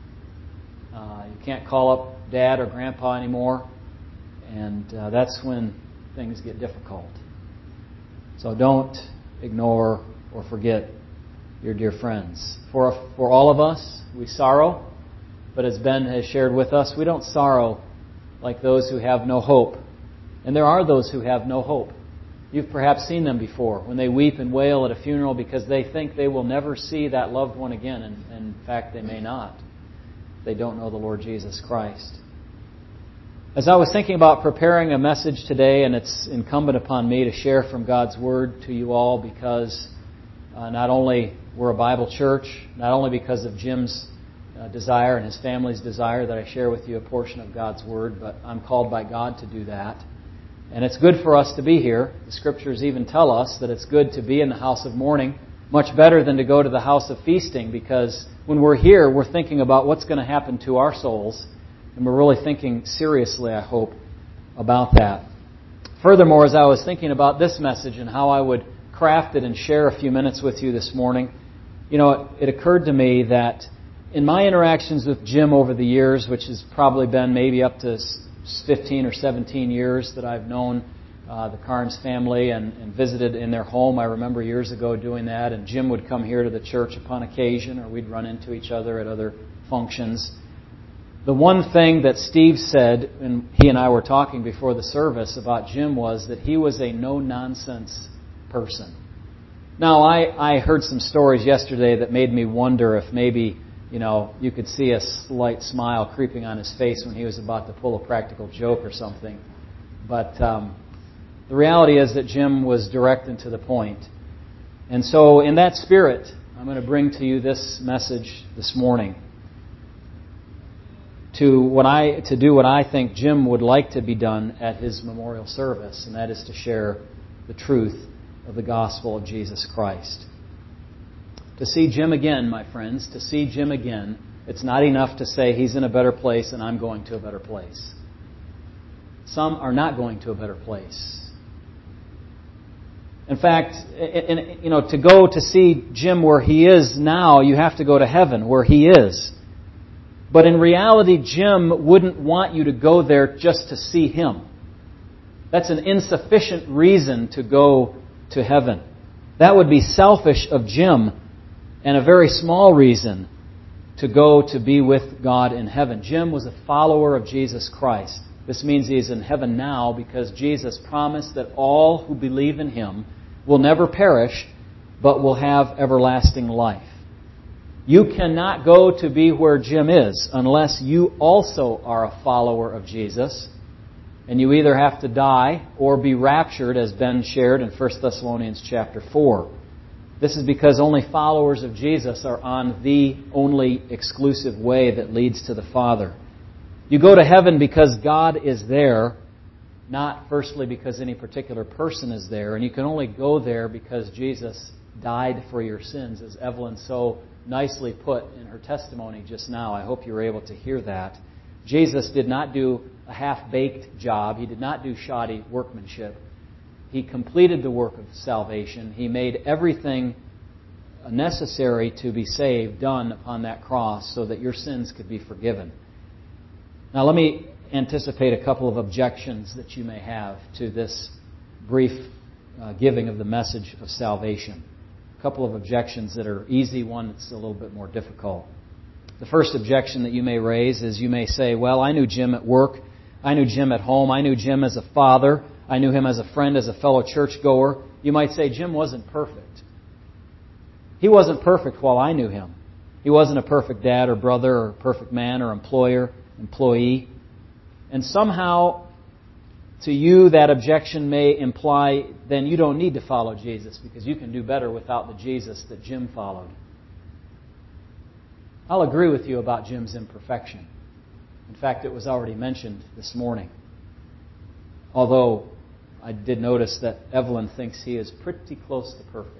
You can't call up Dad or Grandpa anymore. And that's when things get difficult. So don't ignore or forget your dear friends. For all of us, we sorrow. But as Ben has shared with us, we don't sorrow like those who have no hope. And there are those who have no hope. You've perhaps seen them before when they weep and wail at a funeral because they think they will never see that loved one again. And in fact, they may not. They don't know the Lord Jesus Christ. As I was thinking about preparing a message today, and it's incumbent upon me to share from God's Word to you all because not only we're a Bible church, not only because of Jim's desire and his family's desire that I share with you a portion of God's Word, but I'm called by God to do that. And it's good for us to be here. The Scriptures even tell us that it's good to be in the house of mourning, much better than to go to the house of feasting, because when we're here, we're thinking about what's going to happen to our souls, and we're really thinking seriously, I hope, about that. Furthermore, as I was thinking about this message and how I would craft it and share a few minutes with you this morning, it occurred to me that in my interactions with Jim over the years, which has probably been maybe up to 15 or 17 years that I've known the Carnes family and visited in their home. I remember years ago doing that, and Jim would come here to the church upon occasion, or we'd run into each other at other functions. The one thing that Steve said, and he and I were talking before the service about Jim, was that he was a no-nonsense person. Now, I heard some stories yesterday that made me wonder if maybe you could see a slight smile creeping on his face when he was about to pull a practical joke or something. But the reality is that Jim was direct and to the point. And so in that spirit, I'm going to bring to you this message this morning to do what I think Jim would like to be done at his memorial service, and that is to share the truth of the gospel of Jesus Christ. To see Jim again, my friends, to see Jim again, it's not enough to say he's in a better place and I'm going to a better place. Some are not going to a better place. In fact, to go to see Jim where he is now, you have to go to heaven where he is. But in reality, Jim wouldn't want you to go there just to see him. That's an insufficient reason to go to heaven. That would be selfish of Jim and a very small reason to go to be with God in heaven. Jim was a follower of Jesus Christ. This means he is in heaven now because Jesus promised that all who believe in Him will never perish, but will have everlasting life. You cannot go to be where Jim is unless you also are a follower of Jesus, and you either have to die or be raptured, as Ben shared in 1 Thessalonians chapter 4. This is because only followers of Jesus are on the only exclusive way that leads to the Father. You go to heaven because God is there, not firstly because any particular person is there. And you can only go there because Jesus died for your sins, as Evelyn so nicely put in her testimony just now. I hope you were able to hear that. Jesus did not do a half-baked job. He did not do shoddy workmanship. He completed the work of salvation. He made everything necessary to be saved done upon that cross so that your sins could be forgiven. Now let me anticipate a couple of objections that you may have to this brief giving of the message of salvation. A couple of objections that are easy, one that's a little bit more difficult. The first objection that you may raise is you may say, well, I knew Jim at work, I knew Jim at home, I knew Jim as a father, I knew him as a friend, as a fellow churchgoer. You might say Jim wasn't perfect. He wasn't perfect while I knew him. He wasn't a perfect dad or brother or perfect man or employee. And somehow, to you, that objection may imply then you don't need to follow Jesus because you can do better without the Jesus that Jim followed. I'll agree with you about Jim's imperfection. In fact, it was already mentioned this morning. Although I did notice that Evelyn thinks he is pretty close to perfect.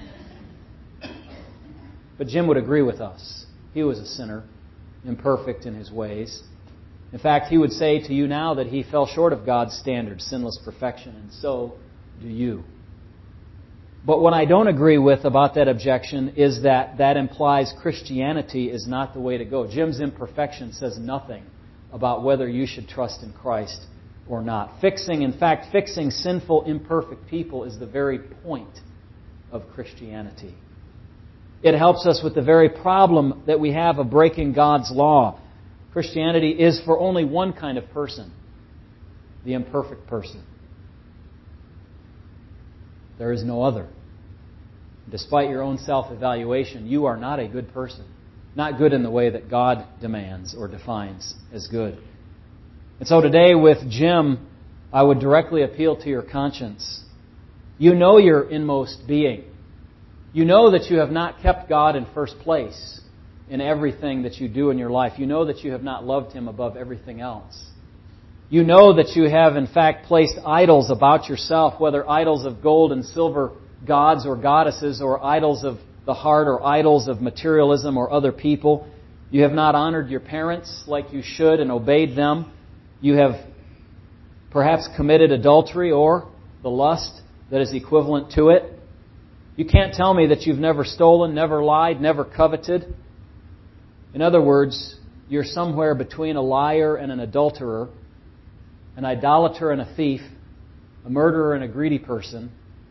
But Jim would agree with us. He was a sinner, imperfect in his ways. In fact, he would say to you now that he fell short of God's standard, sinless perfection, and so do you. But what I don't agree with about that objection is that that implies Christianity is not the way to go. Jim's imperfection says nothing about whether you should trust in Christ or not. Fixing sinful, imperfect people is the very point of Christianity. It helps us with the very problem that we have of breaking God's law. Christianity is for only one kind of person, the imperfect person. There is no other. Despite your own self-evaluation, you are not a good person. Not good in the way that God demands or defines as good. And so today with Jim, I would directly appeal to your conscience. You know your inmost being. You know that you have not kept God in first place in everything that you do in your life. You know that you have not loved Him above everything else. You know that you have in fact placed idols about yourself, whether idols of gold and silver gods or goddesses, or idols of the heart, or idols of materialism or other people. You have not honored your parents like you should and obeyed them. You have perhaps committed adultery or the lust that is equivalent to it. You can't tell me that you've never stolen, never lied, never coveted. In other words, you're somewhere between a liar and an adulterer, an idolater and a thief, a murderer and a greedy person.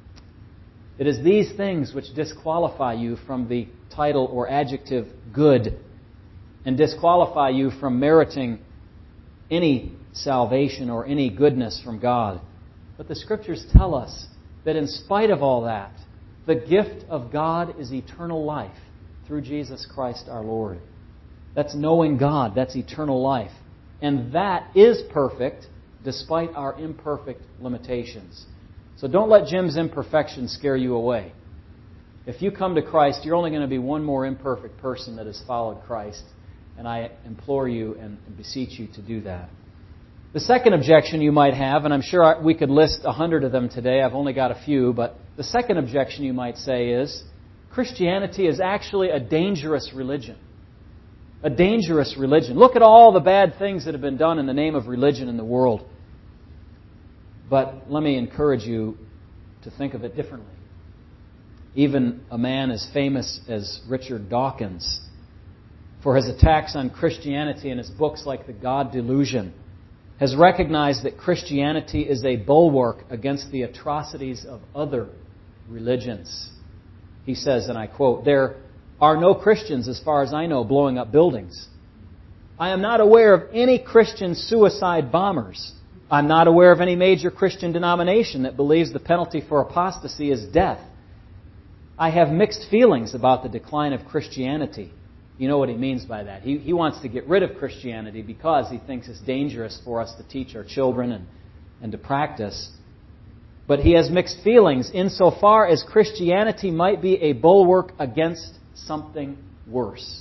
It is these things which disqualify you from the title or adjective good, and disqualify you from meriting any salvation or any goodness from God. But the Scriptures tell us that in spite of all that, the gift of God is eternal life through Jesus Christ our Lord. That's knowing God. That's eternal life. And that is perfect despite our imperfect limitations. So don't let Jim's imperfection scare you away. If you come to Christ, you're only going to be one more imperfect person that has followed Christ. And I implore you and beseech you to do that. The second objection you might have, and I'm sure we could list 100 of them today. I've only got a few. But the second objection you might say is, Christianity is actually a dangerous religion. A dangerous religion. Look at all the bad things that have been done in the name of religion in the world. But let me encourage you to think of it differently. Even a man as famous as Richard Dawkins, for his attacks on Christianity in his books like The God Delusion, has recognized that Christianity is a bulwark against the atrocities of other religions. He says, and I quote, "There are no Christians, as far as I know, blowing up buildings. I am not aware of any Christian suicide bombers. I'm not aware of any major Christian denomination that believes the penalty for apostasy is death. I have mixed feelings about the decline of Christianity." You know what he means by that. He wants to get rid of Christianity because he thinks it's dangerous for us to teach our children and to practice. But he has mixed feelings insofar as Christianity might be a bulwark against something worse.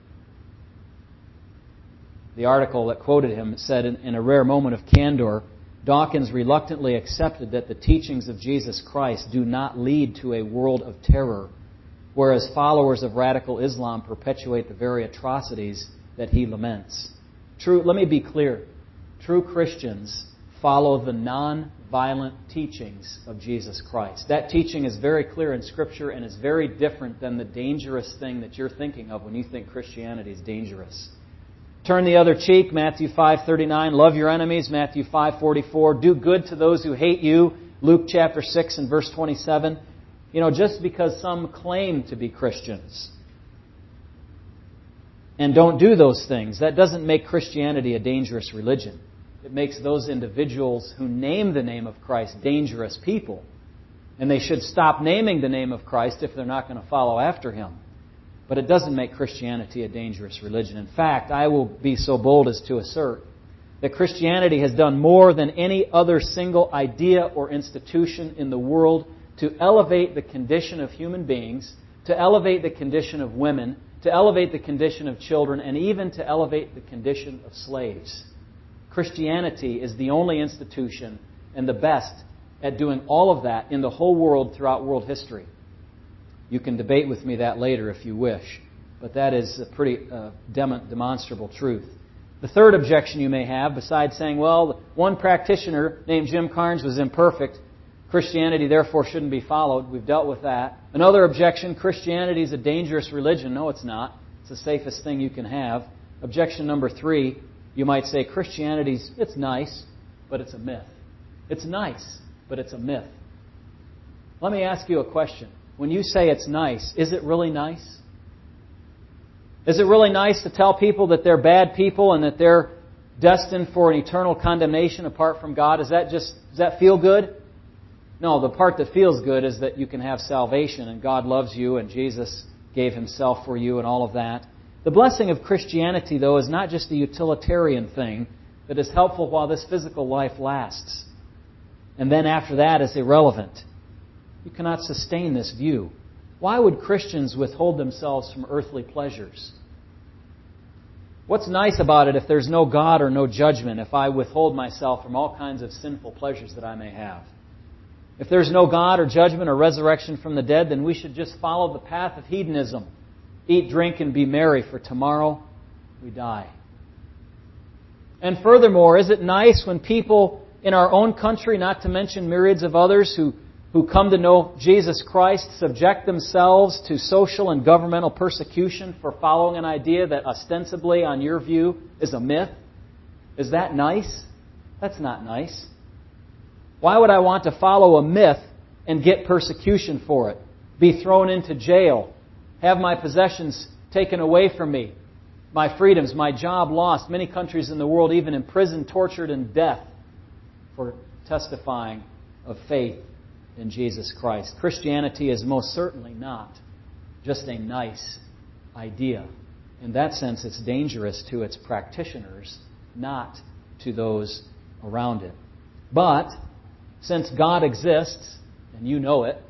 The article that quoted him said, in a rare moment of candor, Dawkins reluctantly accepted that the teachings of Jesus Christ do not lead to a world of terror, whereas followers of radical Islam perpetuate the very atrocities that he laments. Let me be clear. True Christians follow the non-violent teachings of Jesus Christ. That teaching is very clear in Scripture and is very different than the dangerous thing that you're thinking of when you think Christianity is dangerous. Turn the other cheek, Matthew 5:39. Love your enemies, Matthew 5:44. Do good to those who hate you, Luke chapter 6 and verse 27. Just because some claim to be Christians and don't do those things, that doesn't make Christianity a dangerous religion. It makes those individuals who name the name of Christ dangerous people. And they should stop naming the name of Christ if they're not going to follow after Him. But it doesn't make Christianity a dangerous religion. In fact, I will be so bold as to assert that Christianity has done more than any other single idea or institution in the world to elevate the condition of human beings, to elevate the condition of women, to elevate the condition of children, and even to elevate the condition of slaves. Christianity is the only institution and the best at doing all of that in the whole world throughout world history. You can debate with me that later if you wish, but that is a pretty demonstrable truth. The third objection you may have, besides saying, well, one practitioner named Jim Carnes was imperfect, Christianity therefore shouldn't be followed. We've dealt with that. Another objection, Christianity is a dangerous religion. No, it's not. It's the safest thing you can have. Objection number 3, you might say it's nice, but it's a myth. It's nice, but it's a myth. Let me ask you a question. When you say it's nice, is it really nice? Is it really nice to tell people that they're bad people and that they're destined for an eternal condemnation apart from God? Does that feel good? No, the part that feels good is that you can have salvation and God loves you and Jesus gave Himself for you and all of that. The blessing of Christianity, though, is not just a utilitarian thing that is helpful while this physical life lasts. And then after that is irrelevant. You cannot sustain this view. Why would Christians withhold themselves from earthly pleasures? What's nice about it if there's no God or no judgment, if I withhold myself from all kinds of sinful pleasures that I may have? If there's no God or judgment or resurrection from the dead, then we should just follow the path of hedonism. Eat, drink, and be merry, for tomorrow we die. And furthermore, is it nice when people in our own country, not to mention myriads of others who come to know Jesus Christ, subject themselves to social and governmental persecution for following an idea that ostensibly, on your view, is a myth? Is that nice? That's not nice. Why would I want to follow a myth and get persecution for it? Be thrown into jail, have my possessions taken away from me, my freedoms, my job lost, many countries in the world even imprisoned, tortured, and death for testifying of faith in Jesus Christ. Christianity is most certainly not just a nice idea. In that sense, it's dangerous to its practitioners, not to those around it. But since God exists, and you know it,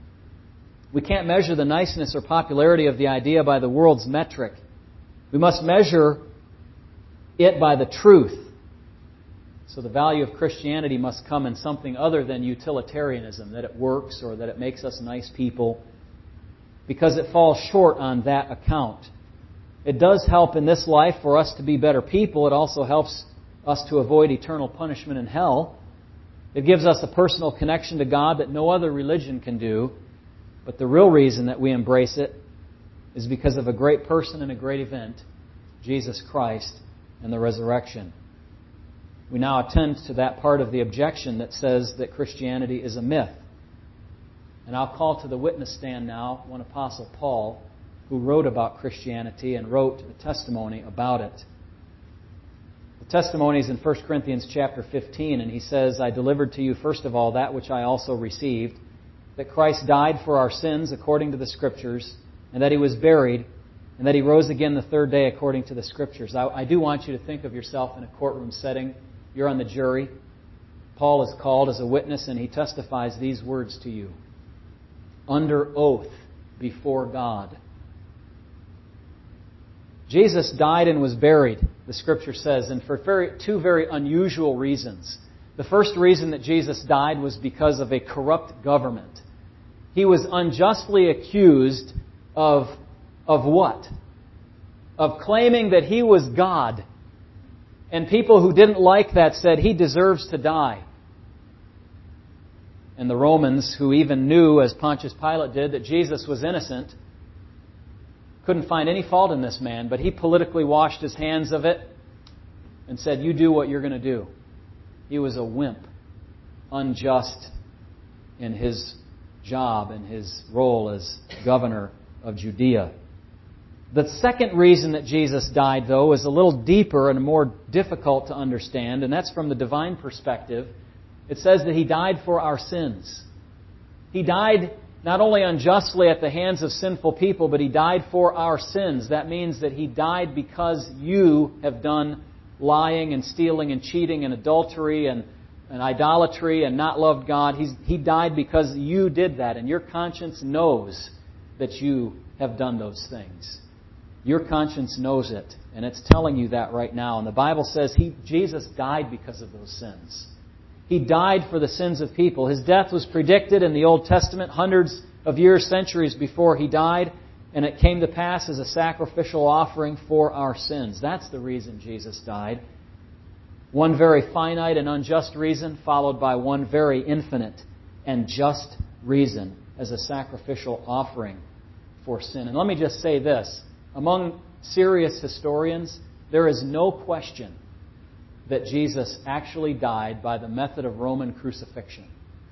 we can't measure the niceness or popularity of the idea by the world's metric. We must measure it by the truth. So the value of Christianity must come in something other than utilitarianism, that it works or that it makes us nice people, because it falls short on that account. It does help in this life for us to be better people. It also helps us to avoid eternal punishment in hell. It gives us a personal connection to God that no other religion can do. But the real reason that we embrace it is because of a great person and a great event, Jesus Christ and the resurrection. We now attend to that part of the objection that says that Christianity is a myth. And I'll call to the witness stand now one Apostle Paul, who wrote about Christianity and wrote a testimony about it. The testimony is in 1 Corinthians chapter 15, and he says, I delivered to you first of all that which I also received, that Christ died for our sins according to the Scriptures, and that He was buried, and that He rose again the third day according to the Scriptures. I do want you to think of yourself in a courtroom setting. You're on the jury. Paul is called as a witness, and he testifies these words to you. Under oath before God. Jesus died and was buried, the Scripture says, and for two very unusual reasons. The first reason that Jesus died was because of a corrupt government. He was unjustly accused of what? Of claiming that He was God. And people who didn't like that said, He deserves to die. And the Romans, who even knew, as Pontius Pilate did, that Jesus was innocent, couldn't find any fault in this man, but he politically washed his hands of it and said, you do what you're going to do. He was a wimp, unjust in his job and his role as governor of Judea. The second reason that Jesus died, though, is a little deeper and more difficult to understand, and that's from the divine perspective. It says that He died for our sins. He died not only unjustly at the hands of sinful people, but He died for our sins. That means that He died because you have done lying and stealing and cheating and adultery and idolatry and not loved God. He died because you did that, and your conscience knows that you have done those things. Your conscience knows it, and it's telling you that right now. And the Bible says Jesus died because of those sins. He died for the sins of people. His death was predicted in the Old Testament hundreds of years, centuries before He died, and it came to pass as a sacrificial offering for our sins. That's the reason Jesus died. One very finite and unjust reason, followed by one very infinite and just reason as a sacrificial offering for sin. And let me just say this. Among serious historians, there is no question that Jesus actually died by the method of Roman crucifixion.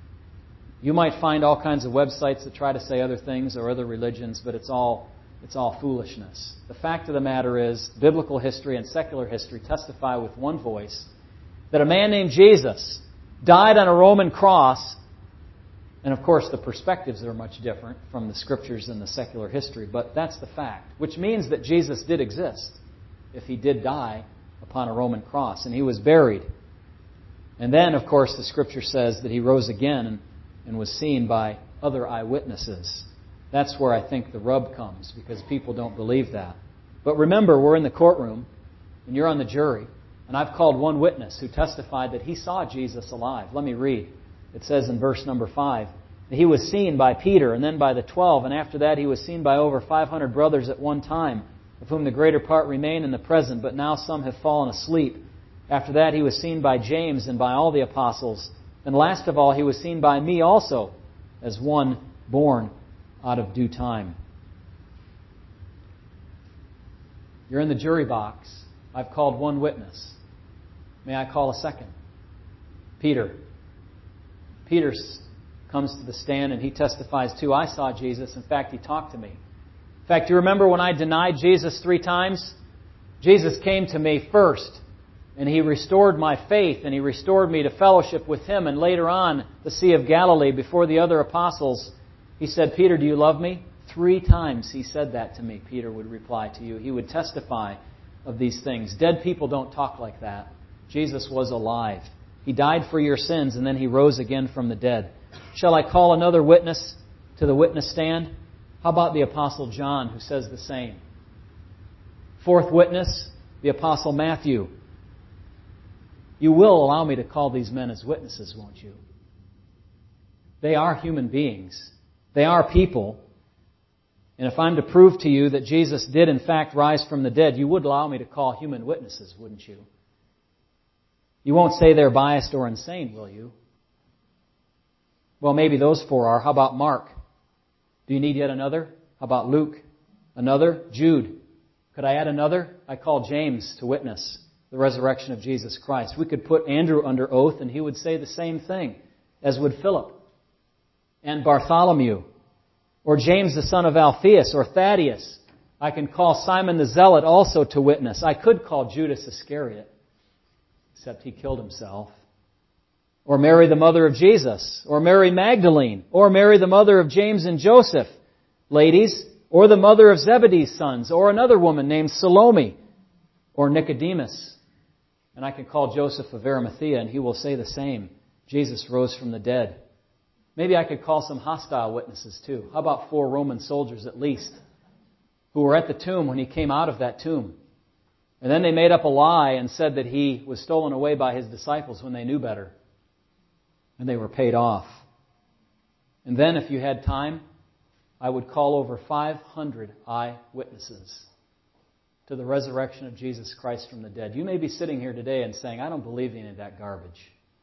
You might find all kinds of websites that try to say other things or other religions, but it's all foolishness. The fact of the matter is, biblical history and secular history testify with one voice that a man named Jesus died on a Roman cross. And of course, the perspectives are much different from the Scriptures and the secular history, but that's the fact. Which means that Jesus did exist if He did die upon a Roman cross, and He was buried. And then, of course, the Scripture says that He rose again and was seen by other eyewitnesses. That's where I think the rub comes, because people don't believe that. But remember, we're in the courtroom, and you're on the jury, and I've called one witness who testified that he saw Jesus alive. Let me read. It says in verse number 5, that He was seen by Peter and then by the 12, and after that He was seen by over 500 brothers at one time, of whom the greater part remain in the present, but now some have fallen asleep. After that He was seen by James and by all the apostles. And last of all He was seen by me also, as one born out of due time. You're in the jury box. I've called one witness. May I call a second? Peter. Peter comes to the stand and he testifies too. I saw Jesus. In fact, He talked to me. In fact, you remember when I denied Jesus 3 times? Jesus came to me first, and He restored my faith, and He restored me to fellowship with Him. And later on, the Sea of Galilee, before the other apostles, He said, Peter, do you love me? 3 times He said that to me, Peter would reply to you. He would testify of these things. Dead people don't talk like that. Jesus was alive. He died for your sins, and then He rose again from the dead. Shall I call another witness to the witness stand? How about the Apostle John, who says the same? 4th witness, the Apostle Matthew. You will allow me to call these men as witnesses, won't you? They are human beings. They are people. And if I'm to prove to you that Jesus did in fact rise from the dead, you would allow me to call human witnesses, wouldn't you? You won't say they're biased or insane, will you? Well, maybe those 4 are. How about Mark? Do you need yet another? How about Luke? Another? Jude? Could I add another? I call James to witness the resurrection of Jesus Christ. We could put Andrew under oath and he would say the same thing, as would Philip and Bartholomew, or James the son of Alphaeus, or Thaddeus. I can call Simon the Zealot also to witness. I could call Judas Iscariot, except he killed himself. Or Mary the mother of Jesus, or Mary Magdalene, or Mary the mother of James and Joseph, ladies, or the mother of Zebedee's sons, or another woman named Salome, or Nicodemus. And I can call Joseph of Arimathea, and he will say the same. Jesus rose from the dead. Maybe I could call some hostile witnesses too. How about 4 Roman soldiers at least, who were at the tomb when he came out of that tomb? And then they made up a lie and said that he was stolen away by his disciples when they knew better. And they were paid off. And then, if you had time, I would call over 500 eyewitnesses to the resurrection of Jesus Christ from the dead. You may be sitting here today and saying, I don't believe any of that garbage.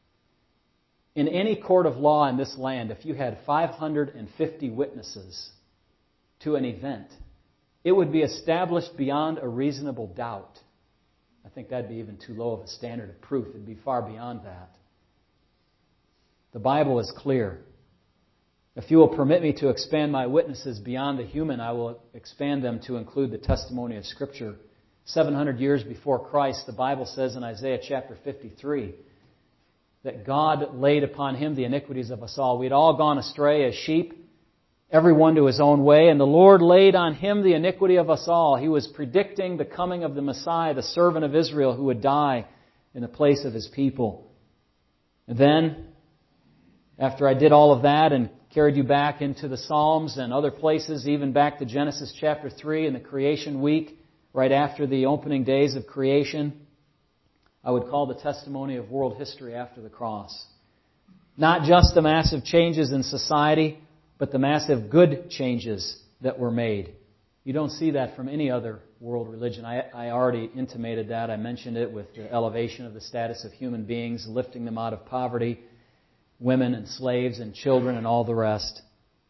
In any court of law in this land, if you had 550 witnesses to an event, it would be established beyond a reasonable doubt. I think that'd be even too low of a standard of proof. It'd be far beyond that. The Bible is clear. If you will permit me to expand my witnesses beyond the human, I will expand them to include the testimony of Scripture. 700 years before Christ, the Bible says in Isaiah chapter 53 that God laid upon Him the iniquities of us all. We had all gone astray as sheep, everyone to his own way, and the Lord laid on Him the iniquity of us all. He was predicting the coming of the Messiah, the servant of Israel, who would die in the place of His people. And then, after I did all of that and carried you back into the Psalms and other places, even back to Genesis chapter 3 and the creation week, right after the opening days of creation, I would call the testimony of world history after the cross. Not just the massive changes in society, but the massive good changes that were made. You don't see that from any other world religion. I already intimated that. I mentioned it with the elevation of the status of human beings, lifting them out of poverty, women and slaves and children and all the rest.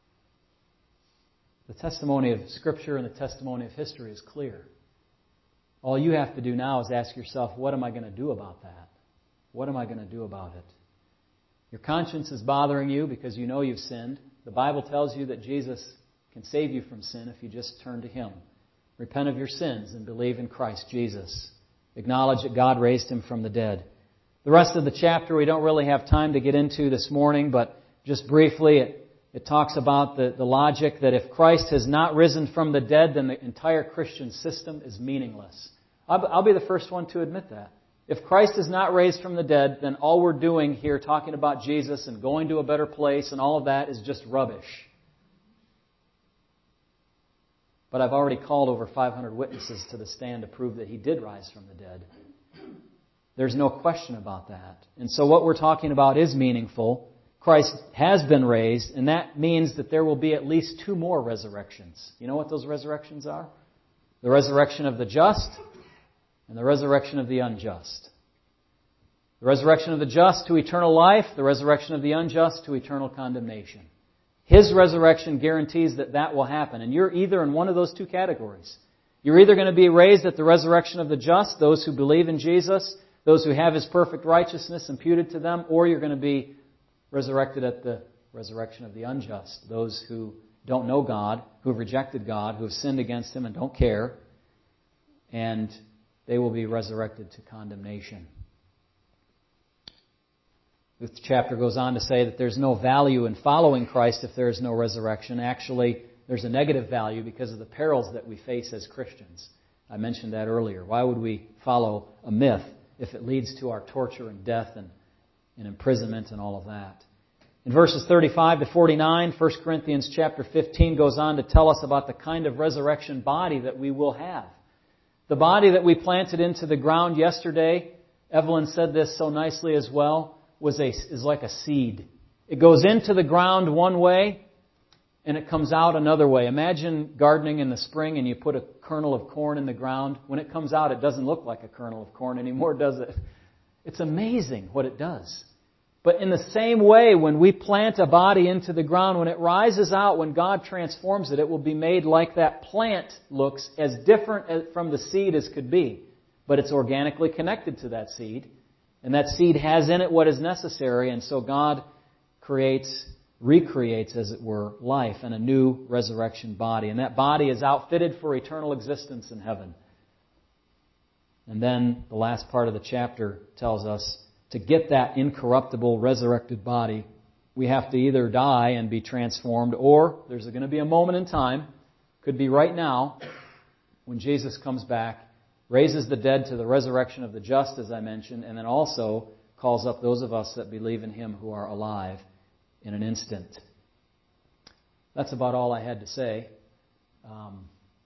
The testimony of Scripture and the testimony of history is clear. All you have to do now is ask yourself, what am I going to do about that? What am I going to do about it? Your conscience is bothering you because you know you've sinned. The Bible tells you that Jesus can save you from sin if you just turn to Him. Repent of your sins and believe in Christ Jesus. Acknowledge that God raised Him from the dead. The rest of the chapter we don't really have time to get into this morning, but just briefly it talks about the logic that if Christ has not risen from the dead, then the entire Christian system is meaningless. I'll be the first one to admit that. If Christ is not raised from the dead, then all we're doing here, talking about Jesus and going to a better place and all of that, is just rubbish. But I've already called over 500 witnesses to the stand to prove that He did rise from the dead. There's no question about that. And so what we're talking about is meaningful. Christ has been raised, and that means that there will be at least 2 more resurrections. You know what those resurrections are? The resurrection of the just and the resurrection of the unjust. The resurrection of the just to eternal life, the resurrection of the unjust to eternal condemnation. His resurrection guarantees that that will happen, and you're either in one of those 2 categories. You're either going to be raised at the resurrection of the just, those who believe in Jesus, those who have His perfect righteousness imputed to them, or you're going to be resurrected at the resurrection of the unjust, those who don't know God, who have rejected God, who have sinned against Him and don't care, and they will be resurrected to condemnation. This chapter goes on to say that there's no value in following Christ if there is no resurrection. Actually, there's a negative value because of the perils that we face as Christians. I mentioned that earlier. Why would we follow a myth if it leads to our torture and death and imprisonment and all of that? In verses 35 to 49, 1 Corinthians chapter 15 goes on to tell us about the kind of resurrection body that we will have. The body that we planted into the ground yesterday, Evelyn said this so nicely as well, is like a seed. It goes into the ground one way and it comes out another way. Imagine gardening in the spring and you put a kernel of corn in the ground. When it comes out, it doesn't look like a kernel of corn anymore, does it? It's amazing what it does. But in the same way, when we plant a body into the ground, when it rises out, when God transforms it, it will be made like that plant looks, as different from the seed as could be. But it's organically connected to that seed. And that seed has in it what is necessary. And so God recreates, as it were, life and a new resurrection body. And that body is outfitted for eternal existence in heaven. And then the last part of the chapter tells us, to get that incorruptible, resurrected body, we have to either die and be transformed, or there's going to be a moment in time, could be right now, when Jesus comes back, raises the dead to the resurrection of the just, as I mentioned, and then also calls up those of us that believe in Him who are alive in an instant. That's about all I had to say. Kind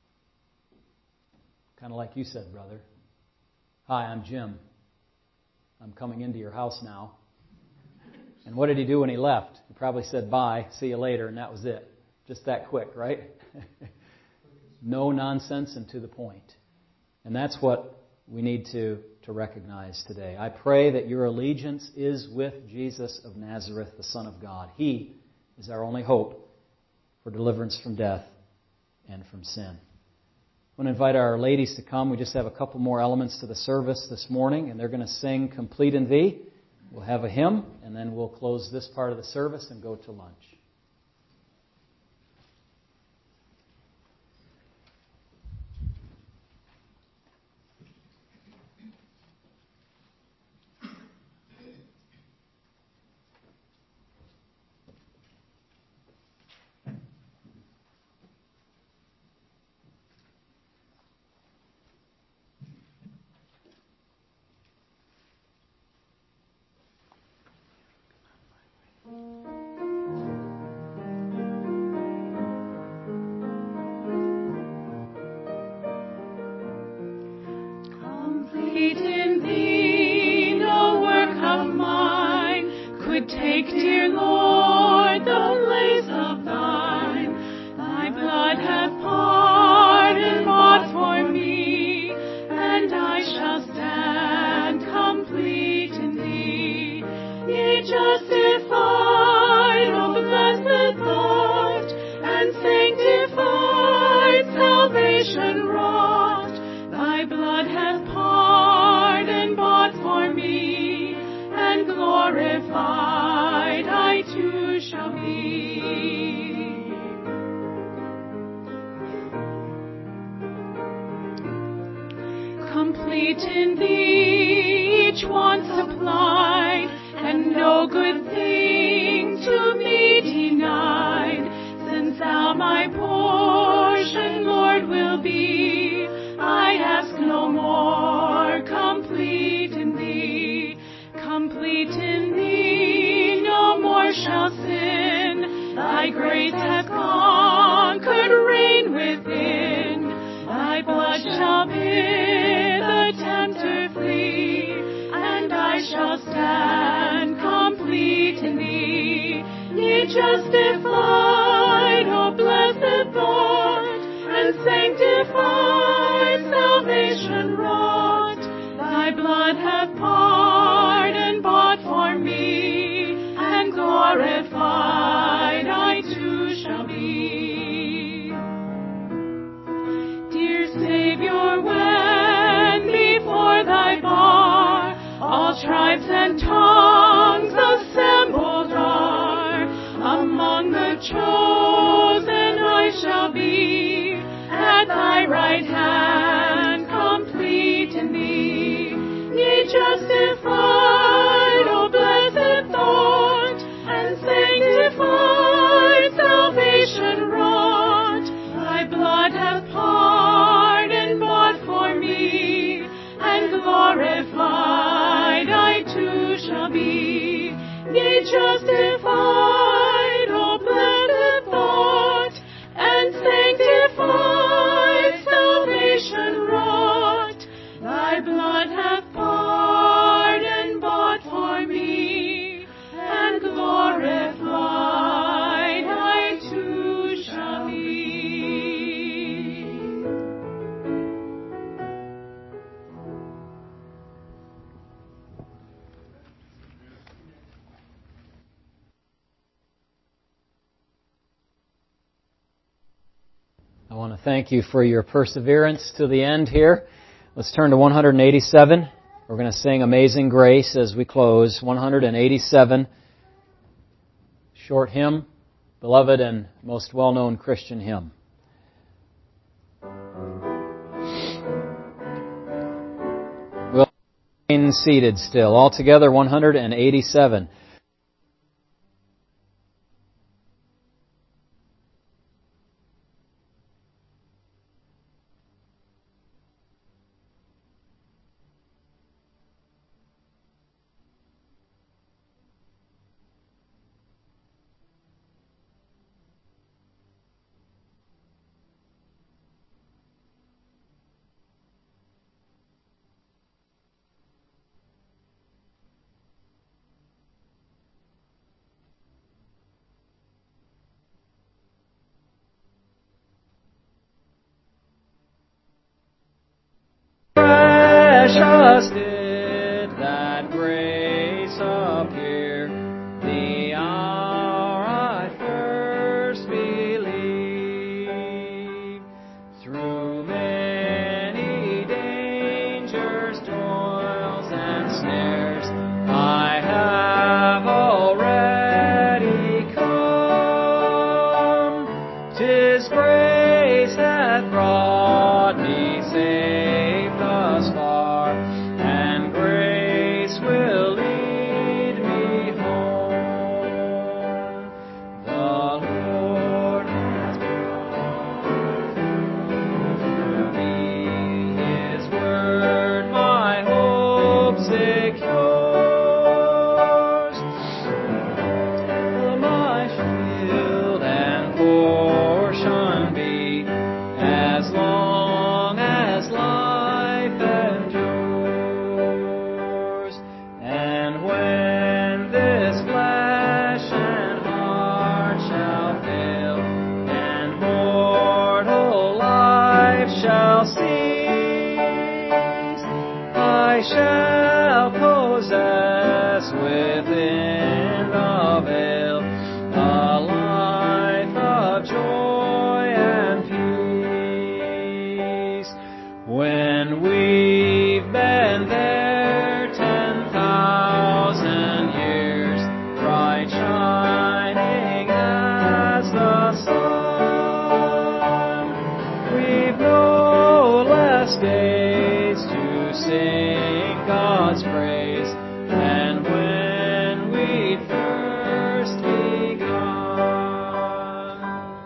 of like you said, brother. Hi, I'm Jim. I'm coming into your house now. And what did he do when he left? He probably said, bye, see you later, and that was it. Just that quick, right? No nonsense and to the point. And that's what we need to recognize today. I pray that your allegiance is with Jesus of Nazareth, the Son of God. He is our only hope for deliverance from death and from sin. I want to invite our ladies to come. We just have a couple more elements to the service this morning, and they're going to sing Complete in Thee. We'll have a hymn, and then we'll close this part of the service and go to lunch. Complete in Thee, no work of mine could take, dear Lord, the place of Thine. Thy blood hath pardon bought for me, and I shall stand complete in Thee. Yea, justified, O blessed thought, and sanctified, salvation wrought. Thy blood hath pardon bought for me, and glorified I too shall be. Complete in Thee, each want supplied, and no good thing to me denied. Since Thou my portion, Lord, will be, I ask no more. Complete in Thee, complete in Thee, no more shall sin. Thy grace hath conquered, reign within. Thy blood shall bid the tempter flee, and I shall stand complete in Thee. Yea, justified, O blessed thought, and sanctified, salvation wrought. Thy blood hath pardon bought for me, and glorified I too shall be. Dear Savior, when before Thy bar all tribes and tongues assembled are, among the chosen I shall be, at Thy right hand, complete in Thee. Yea, justified, O blessed thought, and sanctified, salvation wrought. Thy blood hath pardon bought for me, and glorified I too shall want to thank you for your perseverance to the end here. Let's turn to 187. We're going to sing Amazing Grace as we close. 187, short hymn, beloved and most well-known Christian hymn. We'll remain seated still. Altogether, 187. Precious did that grace appear, the hour I first believed. Through many dangers, toils, and snares, I have already come. 'Tis grace hath brought me safe thus far, and grace will lead me home. The Lord has brought through me His word, my hope secures. My shield and portion be, as long as life endures. And when this flesh and heart shall fail, and mortal life shall cease, I shall possess within the veil a life of joy and peace. When we've been there 10,000 years, bright shining as the sun, we've no less days to sing God's praise than when we first begun.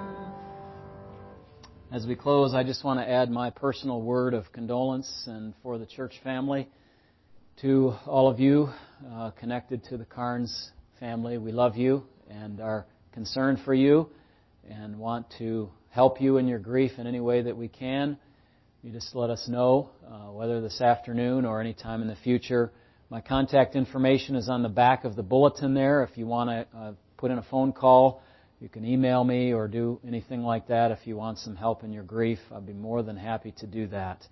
As we close, I just want to add my personal word of condolence and for the church family to all of you connected to the Carnes family. We love you and are concerned for you and want to help you in your grief in any way that we can. You just let us know, whether this afternoon or any time in the future. My contact information is on the back of the bulletin there. If you want to put in a phone call, you can email me or do anything like that. If you want some help in your grief, I'd be more than happy to do that.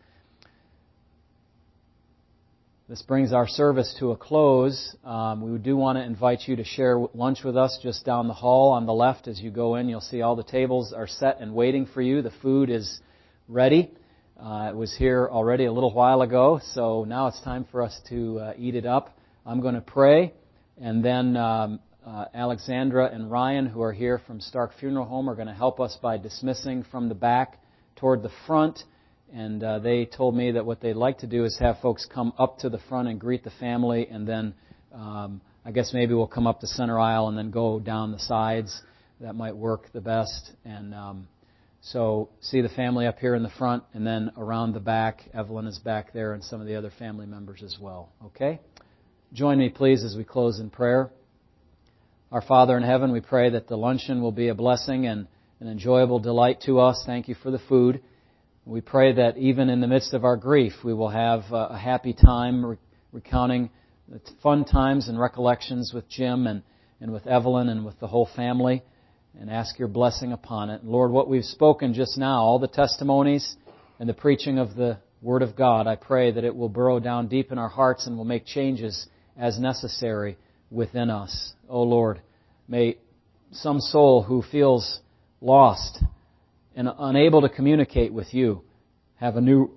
This brings our service to a close. We do want to invite you to share lunch with us just down the hall on the left. As you go in, you'll see all the tables are set and waiting for you. The food is ready. It was here already a little while ago, so now it's time for us to eat it up. I'm going to pray, and then Alexandra and Ryan, who are here from Stark Funeral Home, are going to help us by dismissing from the back toward the front. And they told me that what they'd like to do is have folks come up to the front and greet the family, and then I guess maybe we'll come up the center aisle and then go down the sides. That might work the best. And so see the family up here in the front, and then around the back. Evelyn is back there, and some of the other family members as well. Okay? Join me, please, as we close in prayer. Our Father in heaven, we pray that the luncheon will be a blessing and an enjoyable delight to us. Thank you for the food. We pray that even in the midst of our grief, we will have a happy time recounting the fun times and recollections with Jim and with Evelyn and with the whole family, and ask your blessing upon it. Lord, what we've spoken just now, all the testimonies and the preaching of the Word of God, I pray that it will burrow down deep in our hearts and will make changes as necessary within us. Oh Lord, may some soul who feels lost and unable to communicate with you have a new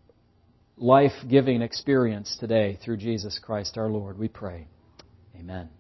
life-giving experience today through Jesus Christ our Lord. We pray. Amen.